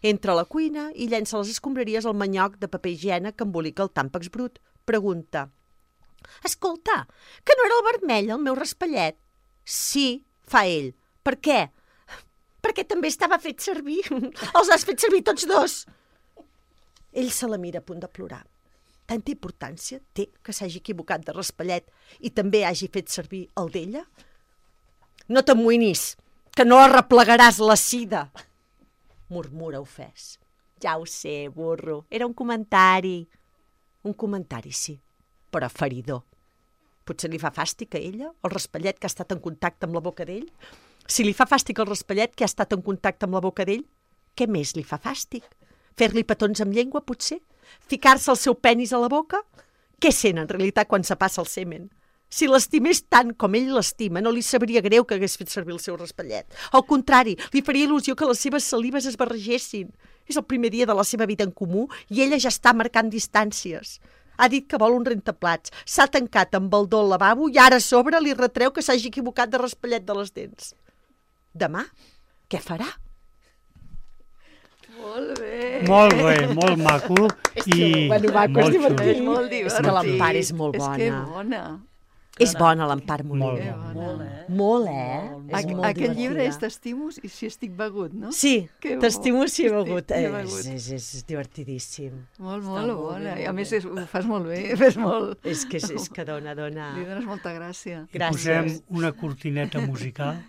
Entra a la cuina i llença a les escombraries el manyoc de paper higiènic que embolica el tàmpax brut. Pregunta: escolta, que no era el vermell el meu raspallet? Sí, fa ell. Per què? Perquè també estava fet servir. Els has fet servir tots dos. Ell se la mira a punt de plorar. Tanta importància té que s'hagi equivocat de raspallet i també hagi fet servir el d'ella? No t'amoïnis, que no arreplegaràs la sida, murmura ofès. Ja ho sé, burro, era un comentari. Un comentari, sí, però feridor. Potser li fa fàstic a ella el raspallet que ha estat en contacte amb la boca d'ell? Si li fa fàstic el raspallet que ha estat en contacte amb la boca d'ell, què més li fa fàstic? Fer-li petons amb llengua, potser? Ficar-se el seu penis a la boca? Què sent, en realitat, quan se passa el semen? Si l'estimés tant com ell l'estima, no li sabria greu que hagués fet servir el seu raspallet. Al contrari, li faria il·lusió que les seves salives es barregessin. És el primer dia de la seva vida en comú i ella ja està marcant distàncies. Ha dit que vol un rentaplats, s'ha tancat amb el do al lavabo i ara a sobre li retreu que s'hagi equivocat de raspallet de les dents. Demà, què farà? Molt bé. Molt bé, molt maco i bueno, maco, molt és divertit. xulo. És molt divertit. És que l'Empar és molt bona. És que bona. És bona l'Empar Moliner. Molt Que bona. bona. Molt, eh? Molt, eh? Molt, És Aqu molt Aquest llibre divertida. és T'estimus i si estic begut, no? Sí, Que bo. t'estimo si he Estic- begut. si he És, begut. és, és divertidíssim. Molt, Està molt molt bona. bé, I a molt més bé. és, ho fas molt bé, fes molt. És que, és, és que dona, dona... Li dones molta gràcia. I posem Gràcies. una cortineta musical.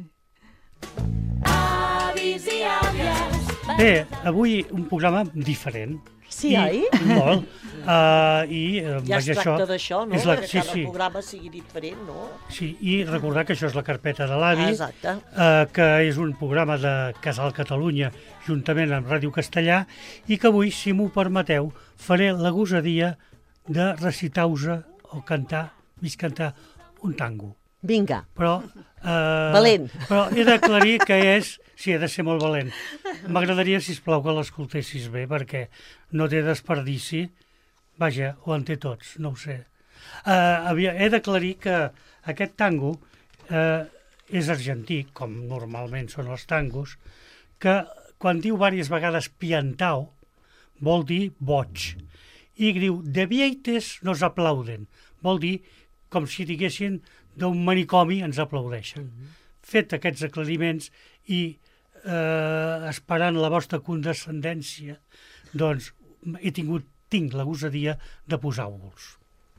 Avis i àvies, Bé, avui un programa diferent. Sí, I, oi? Molt. Uh, I uh, Ja es vaja, tracta d'això, no? és la, Que sí, cada sí, programa sigui diferent, no? sí, i recordar que això és la carpeta de l'avi, Ah, exacte. uh, que és un programa de Casal Catalunya juntament amb Ràdio Castellà i que avui, si m'ho permeteu, faré la gosadia de recitar-vos o cantar, mig cantar un tango. Vinga, Però, uh, Valent. però he d'aclarir que és... Sí, he de ser molt valent. M'agradaria, sisplau, que l'escoltessis bé, perquè no té desperdici. Vaja, ho en té tots, no ho sé. Uh, havia, he d'aclarir que aquest tango uh, és argentí, com normalment són els tangos, que quan diu diverses vegades piantao, vol dir boig. I diu, de vieites nos aplauden. Vol dir, com si diguessin, d'un manicomi ens aplaudeixen. Fet aquests aclariments i eh, esperant la vostra condescendència, doncs he tingut, tinc la gosadia de posar-vos.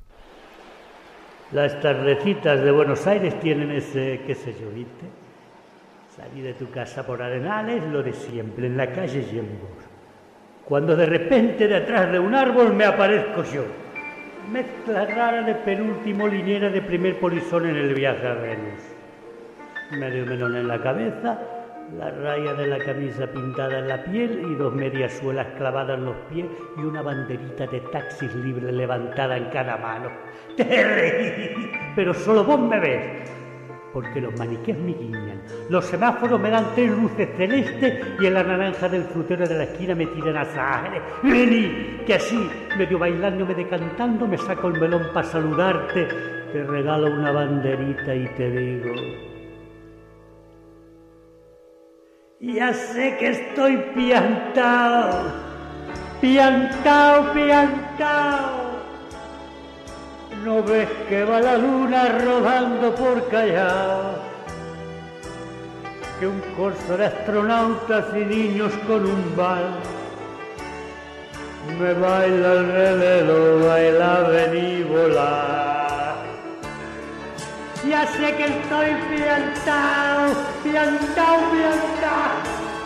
Las tardecitas de Buenos Aires tienen ese, qué sé yo, ¿viste? Salí de tu casa por Arenales, lo de siempre, en la calle yendo. Cuando de repente detrás de un árbol me aparezco yo. Mezcla rara de penúltimo liniera de primer polizón en el viaje a Venus. Medio melón en la cabeza, la raya de la camisa pintada en la piel y dos medias suelas clavadas en los pies y una banderita de taxis libre levantada en cada mano. Te reí, pero solo vos me ves, porque los maniquíes me guiñan, los semáforos me dan tres luces celestes y en la naranja del frutero de la esquina me tiran azares. Vení, que así, medio bailándome, decantando, me saco el melón para saludarte, te regalo una banderita y te digo... Ya sé que estoy piantao, piantao, piantao. ¿No ves que va la luna rodando por Callao? Que un corso de astronautas y niños con un bal me baila alrededor, baila, vení, volar. Ya sé que estoy piantao, piantao, piantao.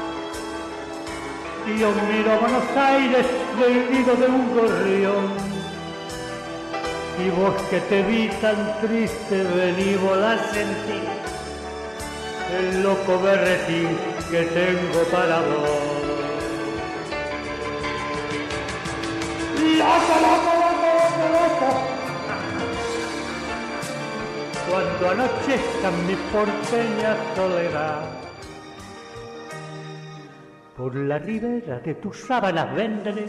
Y yo miro a Buenos Aires del nido de un gorrión. Y vos que te vi tan triste, vení, volá, sentí el loco berretín que tengo para vos. ¡Loco, loco, loco, loco, loco! Cuando anochezca mi porteña soledad, por la ribera de tus sábanas vendré,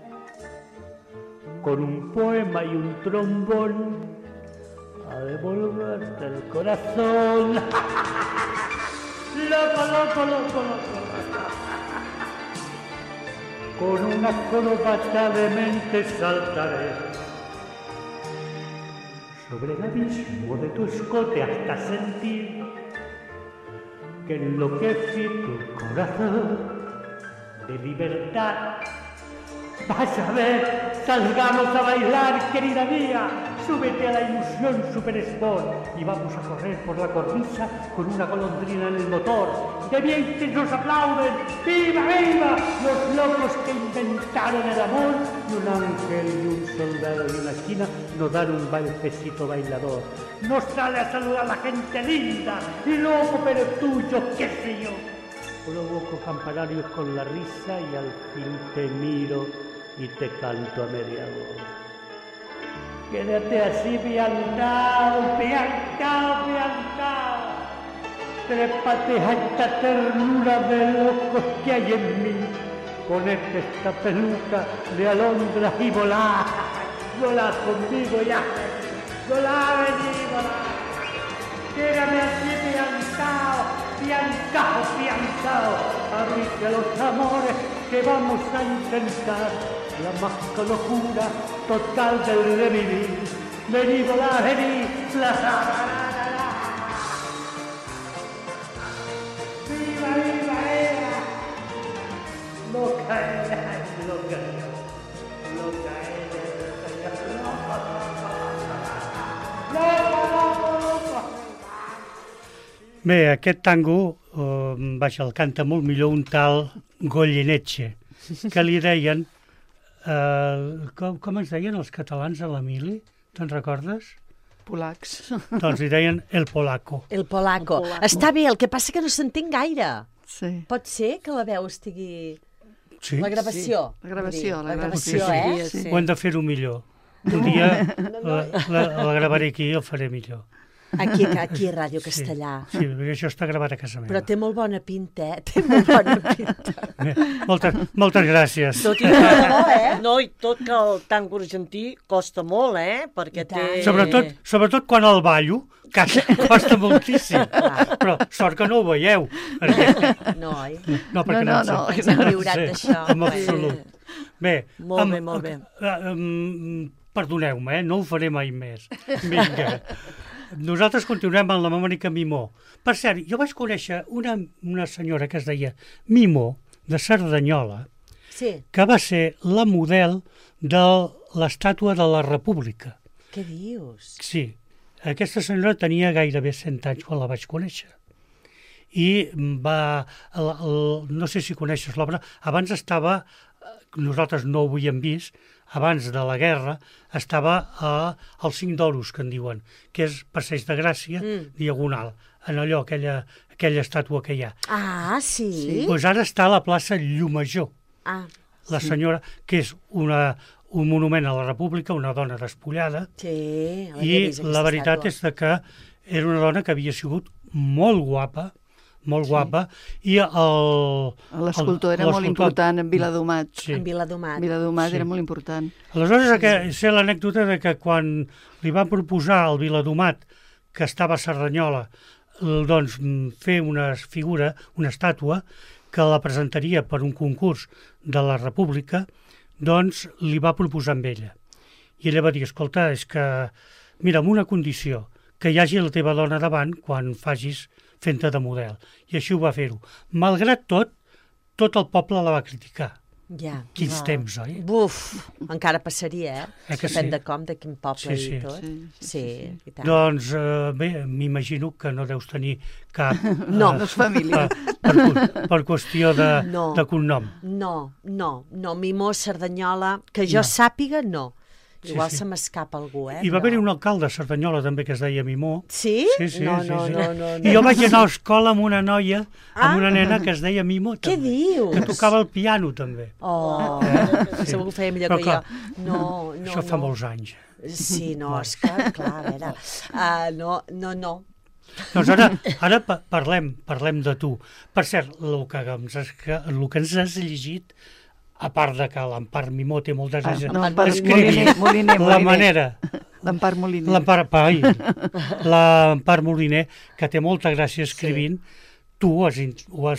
con un poema y un trombón, a devolverte el corazón. Loco, loco, loco, loco. con una corbata de mente saltaré sobre el abismo de tu escote hasta sentir que enloquece tu corazón de libertad. Vas a ver, salgamos a bailar, querida mía, súbete a la ilusión Super Sport y vamos a correr por la cornisa con una golondrina en el motor. De dientes nos aplauden, ¡viva, viva! Los locos que inventaron el amor, y un ángel y un soldado en una esquina nos dan un bailecito bailador. Nos sale a saludar a la gente linda, y loco pero tuyo, qué sé yo. Provoco campanarios con la risa y al fin te miro y te canto a media voz. Quédate así piantao, piantao, piantao. Trépate a esta ternura de locos que hay en mí. Ponete esta peluca de alondra y volá. Volá conmigo ya. Volá, vení, volá. Quédate así piantao, piantao, piantao. Arriesga los amores que vamos a intentar. La más locura total del de vivir. Vení, volá, vení, la, la, la, la, la. Viva, viva, viva. Loca ella, loca yo. Loca ella, loca yo. Loca, loca, loca. Bé, aquest tango, eh, vaja, el canta molt millor un tal Goyeneche, que li deien, eh, com, com ens deien els catalans a l'Emili? Te'n recordes? Polacs. Doncs li deien el polaco. El polaco. El polaco. Està bé, el que passa que no s'entén gaire. Sí. Pot ser que la veu estigui... Sí? La gravació. La gravació, vull dir, la gravació, gravació, eh? sí. Ho hem de fer-ho millor. Un dia la, la, la gravaré aquí i el faré millor. Aquí, aquí a Ràdio Castellà. Sí, sí, perquè això està gravat a casa meva. Però té molt bona pinta, eh? Té molt bona pinta. Bé, moltes, moltes gràcies. Tot i que, eh? No, i tot que el tango argentí costa molt, eh? Perquè I tant. té... Sobretot, sobretot quan el ballo, que costa moltíssim. Però sort que no ho veieu. No, oi? No, perquè No, no, no, no. en Ens hem lliurat d'això. En absolut. Bé, Molt amb- bé, molt bé. eh, em, perdoneu-me, eh? No ho faré mai més. Vinga. Nosaltres continuem amb la Mònica Mimó. Per cert, jo vaig conèixer una, una senyora que es deia Mimó, de Cerdanyola, Sí, que va ser la model de l'estàtua de la República. què dius? Sí, aquesta senyora tenia gairebé cent anys quan la vaig conèixer. I va... El, el, no sé si coneixes l'obra, abans estava, nosaltres no ho havíem vist, abans de la guerra, estava a, als Cinc d'Oros, que en diuen, que és Passeig de Gràcia, Mm. diagonal, en allò, aquella, aquella estàtua que hi ha. Ah, sí? Doncs pues ara està a la plaça Llumajor, Ah, la senyora, que és una, un monument a la República, una dona despullada, sí. i la veritat és que era una dona que havia sigut molt guapa, molt sí. guapa, i el... L'escultor era molt important en Viladomat. Sí. En Viladomat. Viladomat Sí. era molt important. Aleshores, sí. que, sé l'anècdota de que quan li van proposar al Viladomat, que estava a Cerdanyola, el, doncs, fer una figura, una estàtua, que la presentaria per un concurs de la República, doncs li va proposar amb ella. I ella va dir, escolta, és que, mira, amb una condició, que hi hagi la teva dona davant quan facis fent-te de model. I així ho va fer-ho. Malgrat tot, tot el poble la va criticar. Ja. Quins Ah. temps, oi? Buf, encara passaria, eh? Eh que Depèn sí? de com, de quin poble Sí, sí. i tot. Sí, Sí, sí, i tant. Doncs eh, bé, m'imagino que no deus tenir cap... No. eh, No és família. Per, per, qu- per qüestió de, No. de cognom. No, no, no, Mimó, Cerdanyola, que jo No. sàpiga, no. Sí, Igual sí. se m'escapa algú, eh? I va però- haver-hi un alcalde a Cerdanyola també que es deia Mimó. Sí? Sí, sí, no, sí, no, sí. no, no, no. I jo vaig anar a escola amb una noia, Ah. amb una nena que es deia Mimó Què també, dius? que tocava el piano també. Oh, Sí. segur que ho feia millor Però que clar, jo. No, no, Això fa no. molts anys. Sí, no, és que, clar, a veure... Uh, no, no, no. Doncs ara, ara pa- parlem, parlem de tu. Per cert, el que, ens has, que- el que ens has llegit, a part de que l'Empar Mimó té moltes Ah, gràcies, no, Empar escrivint Moliner, Moliner, la Moliner. manera, L'Empar Moliner. l'Empar, ai, l'Empar Moliner, que té molta gràcia escrivint, tu has, in- ho has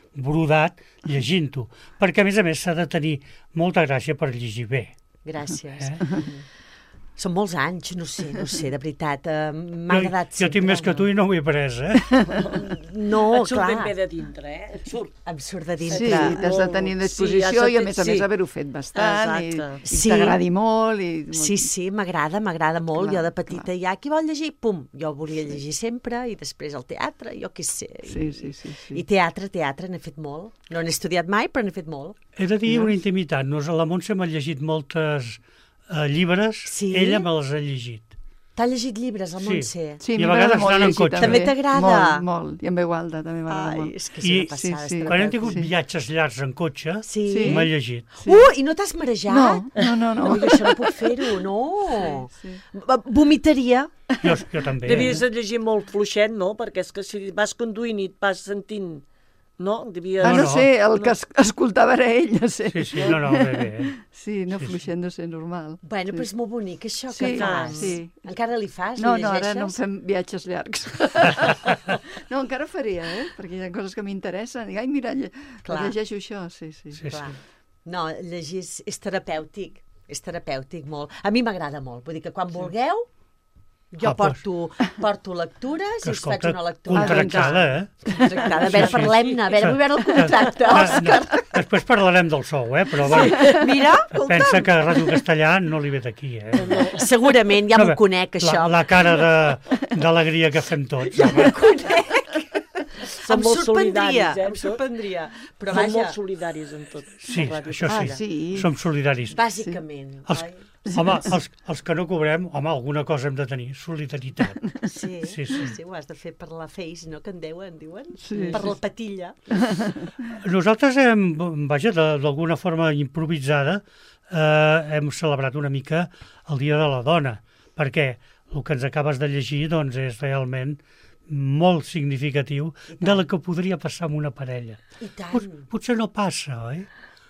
brodat llegint-ho, perquè a més a més s'ha de tenir molta gràcia per llegir bé. Gràcies. Eh? Són molts anys, no sé, no sé, de veritat. Uh, M'ha Jo, agradat jo tinc més que tu i no m'ho he pres, eh? No, Et surt clar. ben bé de dintre, eh? Et surt. Em surt de dintre. Sí, t'has de tenir Sí, disposició has de i a ten- més a sí. més haver-ho fet bastant i, Exacte. i Sí. t'agradi molt. I, Sí, sí, m'agrada, m'agrada molt. Clar, jo de petita clar. ja, qui vol llegir? Pum, jo volia llegir sempre i després el teatre, jo què sé. Sí, sí, sí, sí. I teatre, teatre, n'he fet molt. No n'he estudiat mai, però n'he fet molt. He de dir una intimitat. Nos, la Montse m'ha llegit moltes eh, llibres, Sí? ella me les ha llegit. T'ha llegit llibres, el Sí. Montse? Sí, I a m'agrada vegades molt anant en llegir, cotxe. També t'agrada? Molt, molt. I en veu alta també m'agrada Ai, molt. és que I- és una passada. sí, sí. és Quan hem terapèutic. tingut Sí. viatges llargs en cotxe, Sí? Sí. m'ha llegit. Sí. Uh, i no t'has marejat? No, no, no. no. No, jo això no puc fer-ho, no. Sí, V- Vomitaria. Jo, jo també. Devies Eh? de llegir molt fluixet, no? Perquè és que si vas conduint i et vas sentint... No? Devies... Ah, No, no, no. sé, el que es, escoltava era ell, no sé. Sí, sí, no, no, bé, bé. Sí, no Sí, sí. fluixent no sé, normal. Bueno, sí. però és molt bonic això Sí, que fas. sí. Encara li fas? No, li no, ara no en llegeixes? fem viatges llargs. No, encara faria, eh? Perquè hi ha coses que m'interessen. Dic, ai, mira, lle Clar. llegeixo això, sí, sí. Sí, Clar. sí. No, llegir és, és terapèutic. És terapèutic molt. A mi m'agrada molt. Vull dir que quan vulgueu, jo Ah, doncs. porto, porto lectures i us faig una lectura. contractada, eh? Contractada. A veure, Sí, sí. parlem-ne. A veure, vull veure el contracte, Ah, Òscar. no, després parlarem del sou, eh? Però bueno, Mira, escolta'm. pensa que Ràdio Castellà no li ve d'aquí, eh? Segurament, ja No, m'ho bé, conec, això. La, la cara de- d'alegria que fem tots. home. Són em molt sorprendria, solidaris, eh, em amb tot. sorprendria. Però Som vaja, molt solidaris en tot. Sí, a Ràdio això Ah, sí, sí. som solidaris. bàsicament, Els, oi? home, els, els que no cobrem, home, alguna cosa hem de tenir, solidaritat. Sí, Sí, sí, sí. sí, ho has de fer per la Face, no? Que en deuen, diuen? Sí, per sí, la sí. patilla. Nosaltres hem, vaja, de- d'alguna forma improvisada, eh, hem celebrat una mica el Dia de la Dona, perquè el que ens acabes de llegir doncs, és realment molt significatiu de la que podria passar amb una parella. I tant. Pot, potser no passa, oi?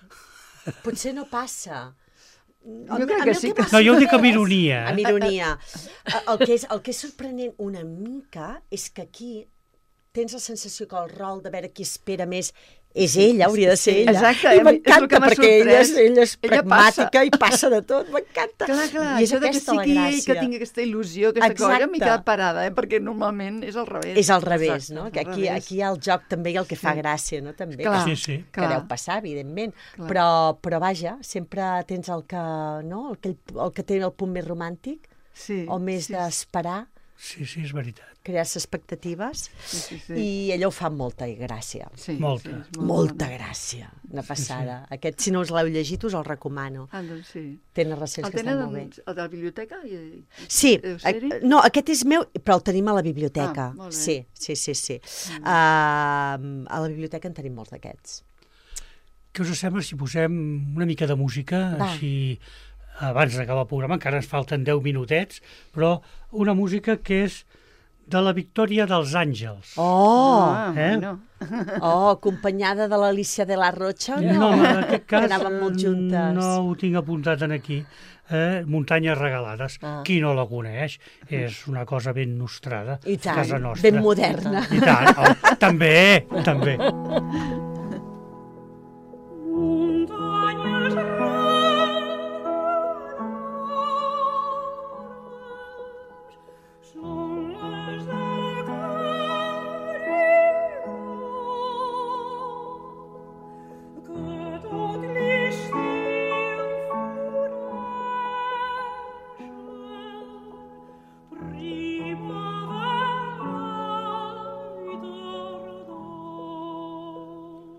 Potser no passa. Jo crec que sí que No, jo ho dic amb ironia. Amb Eh? ironia. El que, és, el que és sorprenent una mica és que aquí tens la sensació que el rol de veure qui espera més és ella, hauria de ser ella. Exacte, I a mi és el que m'encanta m'ha perquè ella és, sorprès. ella és Ella pragmàtica i passa de tot, m'encanta. Clar, clar, I és això de que aquesta la sigui ell, gràcia. que tingui aquesta il·lusió, aquesta Exacte. cosa, m'he quedat parada, eh? Perquè normalment és al revés. És al revés, Exacte, no? és Que al aquí, revés. aquí hi ha el joc també i el que fa gràcia, no? També. Clar, Sí, sí. Que deu passar, evidentment, Clar. però, però vaja, sempre tens el que, no? el, que, el que té el punt més romàntic Sí, o més sí, d'esperar, Sí, sí, és veritat. crear-se expectatives, sí, sí, sí. i allò ho fa amb molta gràcia. Sí, Molta. sí, és molt Molta bona. gràcia, una passada. Aquest, si no us l'heu llegit, us el recomano. Ah, doncs sí. Té narracions El que estan tenen molt bé. el de la biblioteca? I... Sí, Deu a, ser-hi? no, aquest és meu, però el tenim a la biblioteca. Ah, molt bé. Sí, sí, sí, sí. Uh, a la biblioteca en tenim molts d'aquests. Què us sembla si posem una mica de música, Va. així abans d'acabar el programa, encara ens falten deu minutets, però una música que és de la Victòria dels Àngels. Oh, Ah, eh? bueno. oh, acompanyada de l'Alicia de la Rocha, No, no? en aquest cas Anàvem molt juntes. no ho tinc apuntat en aquí. Eh, Muntanyes regalades. Ah. Qui no la coneix? És una cosa ben nostrada I a tant, casa nostra. ben moderna. I tant, oh, també, també. Primavera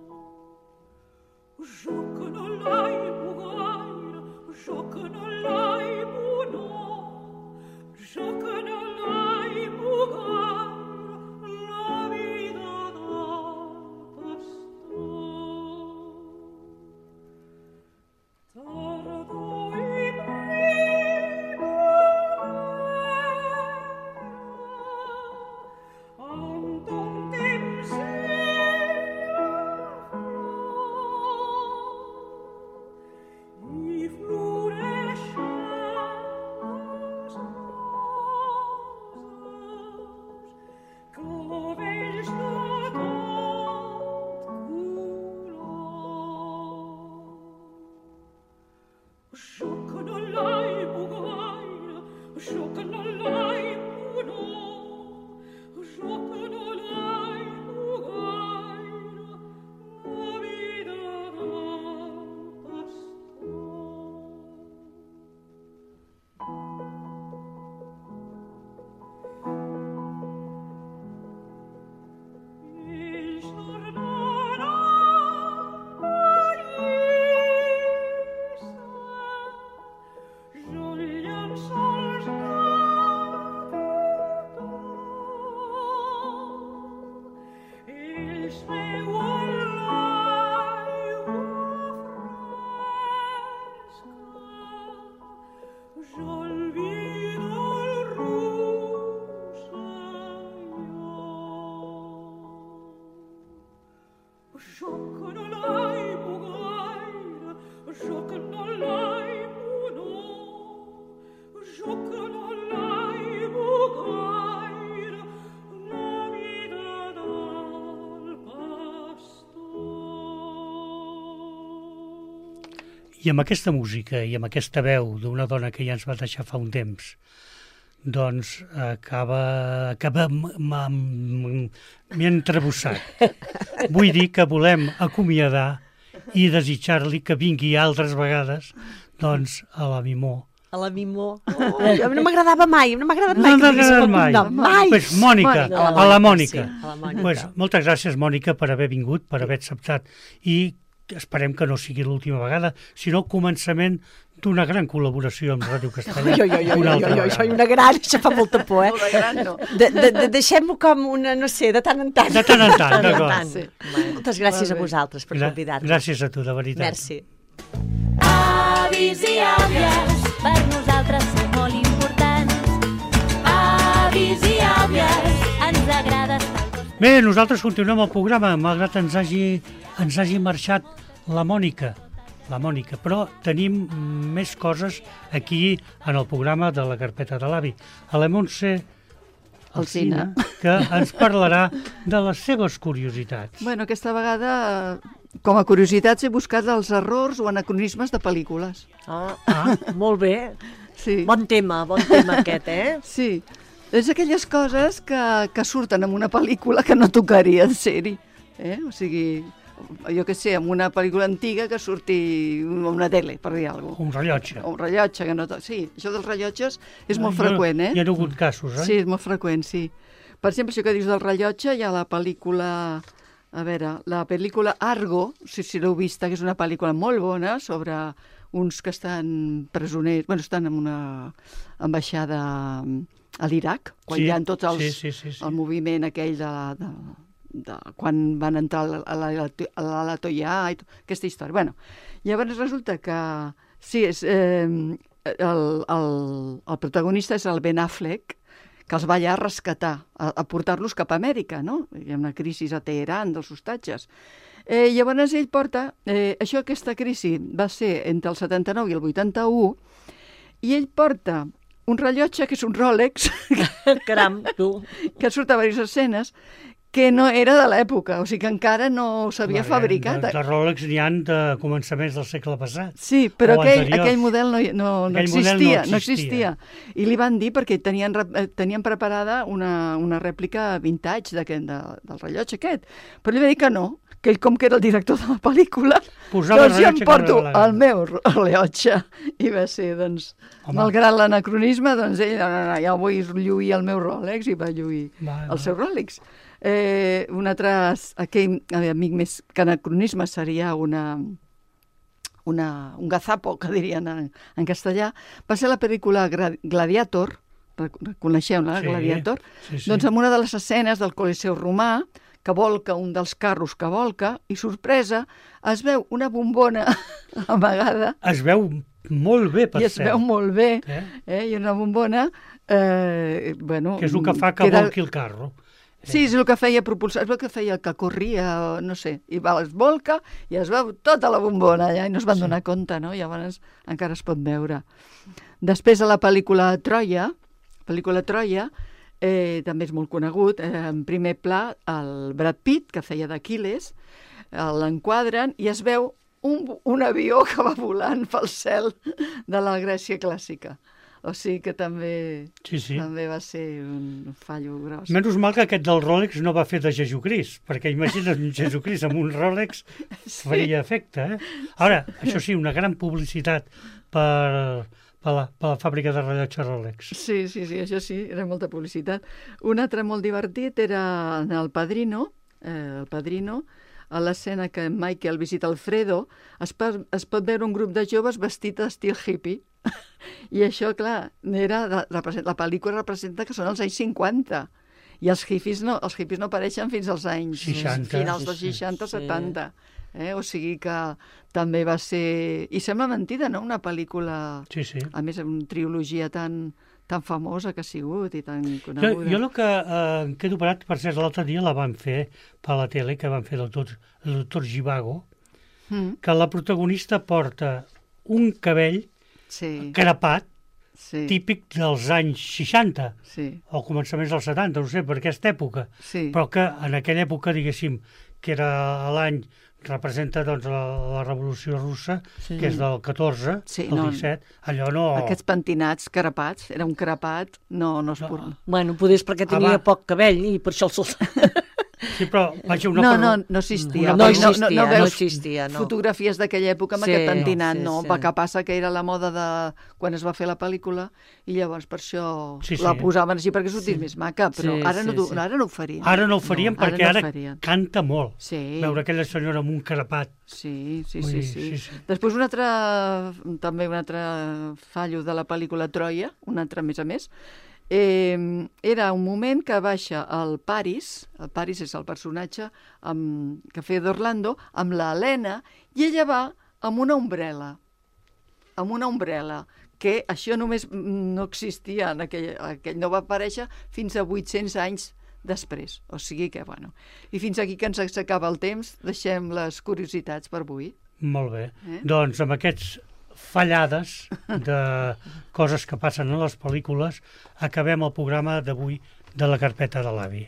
I amb aquesta música i amb aquesta veu d'una dona que ja ens va deixar fa un temps, doncs acaba... acaba m'he entrebussat. Vull dir que volem acomiadar i desitjar-li que vingui altres vegades doncs, a la Mimó. A la Mimó. Oh, a mi no m'agradava mai, no m'ha agradat mai. No t'ha agradat mai? mai. Pues Mònica, Mònica. a la Mònica. Sí, a la Mònica. Pues, moltes gràcies, Mònica, per haver vingut, per haver acceptat. I esperem que no sigui l'última vegada, sinó començament d'una gran col·laboració amb Ràdio Castellà. Jo, jo, jo, jo, jo, jo, jo, una gran, això fa molta por, eh? Molt gran, no. De, de, de, deixem-ho com una, no sé, de tant en tant. De tant en tant, d'acord. Sí. Moltes gràcies a vosaltres per convidar-nos. Gràcies a tu, de veritat. Merci. Avis i àvies, per nosaltres sou molt importants. Avis i àvies, ens agrada estar al vostre... Bé, nosaltres continuem el programa, malgrat ens hagi, ens hagi marxat la Mònica, la Mònica, però tenim més coses aquí en el programa de la carpeta de l'avi. A la Montse Alsina, que ens parlarà de les seves curiositats. Bueno, aquesta vegada, com a curiositats, he buscat els errors o anacronismes de pel·lícules. Ah, ah, molt bé. Sí. Bon tema, bon tema aquest, eh? Sí. És aquelles coses que, que surten en una pel·lícula que no tocaria ser-hi. Eh? O sigui, jo què sé, en una pel·lícula antiga que surti una tele, per dir alguna cosa. Un rellotge. O un rellotge, que no... To... Sí, això dels rellotges és molt freqüent, eh? Hi ha hagut casos, eh? Sí, és molt freqüent, sí. Per exemple, això que dius del rellotge, hi ha la pel·lícula... A veure, la pel·lícula Argo, si, si l'heu vista, que és una pel·lícula molt bona sobre uns que estan presoners... Bueno, estan en una ambaixada a l'Iraq, quan sí, hi ha tots els... Sí, sí, sí, sí. El moviment aquell de... de de quan van entrar a l'Alatoià i tot, aquesta història. Bueno, llavors resulta que sí, és, eh, el, el, el protagonista és el Ben Affleck, que els va allà a rescatar, a, a portar-los cap a Amèrica, no? Hi ha una crisi a Teheran dels hostatges. Eh, llavors ell porta, eh, això, aquesta crisi va ser entre el setanta-nou i el vuitanta-u, i ell porta un rellotge, que és un Rolex, Caram, tu. que surt a diverses escenes, que no era de l'època, o sigui que encara no s'havia fabricat. De, de Rolex n'hi ha de començaments del segle passat. Sí, però aquell, anteriors. aquell model no, no, no, Aquell existia, model no no existia. existia. I li van dir, perquè tenien, tenien preparada una, una rèplica vintage de, de, del rellotge aquest, però li va dir que no, que ell, com que era el director de la pel·lícula, Posava doncs ja em rellotge porto que no el meu rellotge. I va ser, doncs, Home. malgrat l'anacronisme, doncs ell, no, no, no, ja vull lluir el meu Rolex, i va lluir Va, va. el seu Rolex. Eh, un altre, aquell amic més que anacronisme seria una, una, un gazapo, que dirien en, en castellà, va ser la pel·lícula Gladiator, coneixeu-la, Sí, Gladiator? sí, sí. Doncs en una de les escenes del Coliseu romà, que volca un dels carros que volca, i sorpresa, es veu una bombona amagada, Es veu molt bé, per i es cert. veu molt bé, Eh? eh? i una bombona, eh, bueno... Que és el que fa que queda- volqui el carro. Sí, és el que feia propulsar, és el que feia que corria, no sé, i va, es volca i es veu tota la bombona allà i no es van sí. donar compte, no? Llavors encara es pot veure. Després a la pel·lícula Troia, pel·lícula Troia, eh, també és molt conegut, eh, en primer pla el Brad Pitt, que feia d'Aquiles, eh, l'enquadren i es veu un, un avió que va volant pel cel de la Grècia clàssica. O sigui que també, Sí, sí. també va ser un fallo gros. Menys mal que aquest del Rolex no va fer de Jesucrist, perquè imagina't un Jesucrist amb un Rolex faria efecte, eh? Ara, això sí, una gran publicitat per, per, la, per la fàbrica de rellotges Rolex. Sí, sí, sí, això sí, era molta publicitat. Un altre molt divertit era en El Padrino, eh, El Padrino, a l'escena que en Michael visita Alfredo, es, pot, es pot veure un grup de joves vestit d'estil hippie. I això, clar, era, la, la pel·lícula representa que són els anys cinquanta. I els hippies no, els hippies no apareixen fins als anys seixanta. finals dels seixanta, Sí. setanta. Eh? O sigui que també va ser... I sembla mentida, no?, una pel·lícula... Sí, sí. A més, una trilogia tan, tan famosa que ha sigut i tan Jo, coneguda. jo el que eh, em quedo parat, per cert, l'altre dia la van fer per la tele, que van fer el doctor, el doctor Givago, Mm, que la protagonista porta un cabell sí, carapat, sí, típic dels anys seixanta, sí, o començaments dels setanta, no sé, per aquesta època, sí. però que en aquella època, diguéssim, que era l'any, representa doncs, la, la Revolució Russa, Sí. que és del catorze, Sí, el no, disset, allò no... Aquests pentinats carapats, era un carapat, no, no es No. pur... Bueno, potser és perquè tenia va. poc cabell i per això el soltava. Sí, però, vaja, una No, perru- no, no existia. No perquè existia, no veus existia, no. fotografies d'aquella època amb Sí, aquest pentinat, sí, no. sí. Va, que passa que era la moda de quan es va fer la pel·lícula i llavors per això Sí, sí. la posaven així perquè sortís més maca, però Sí, ara, no, sí, du- sí. ara no ho farien. Ara no ho farien No, perquè no ho ara farien. canta molt. Sí. Veure aquella senyora amb un carapat. Sí, sí, Vull sí, dir, sí. sí, sí. Després un altre, també un altre fallo de la pel·lícula Troia, un altre a més a més, eh, era un moment que baixa el Paris, el Paris és el personatge amb, que feia d'Orlando, amb l'Helena, i ella va amb una ombrela, amb una ombrela, que això només mm, no existia, en aquell, aquell no va aparèixer fins a vuit-cents anys després. O sigui que, bueno... I fins aquí que ens s'acaba el temps, deixem les curiositats per avui. Molt bé. Eh? Doncs amb aquests fallades de coses que passen a les pel·lícules, acabem el programa d'avui de la carpeta de l'avi.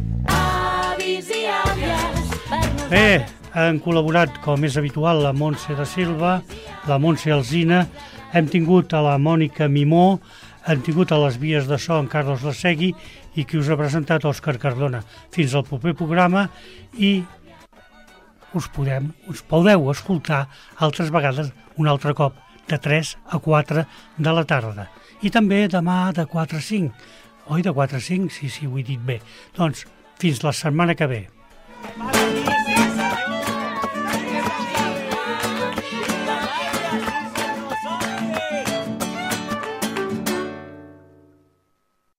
Avis i àvies, per nosaltres. Bé, han col·laborat, com és habitual, la Montse de Silva, la Montse Alsina, hem tingut a la Mònica Mimó, hem tingut a les vies de so en Carlos Lasegui i qui us ha presentat Òscar Cardona. Fins al proper programa i us podem, us podeu escoltar altres vegades un altre cop de tres a quatre de la tarda. I també demà de quatre a cinc. Oi, de quatre a cinc? Sí, sí, ho he dit bé. Doncs fins la setmana que ve.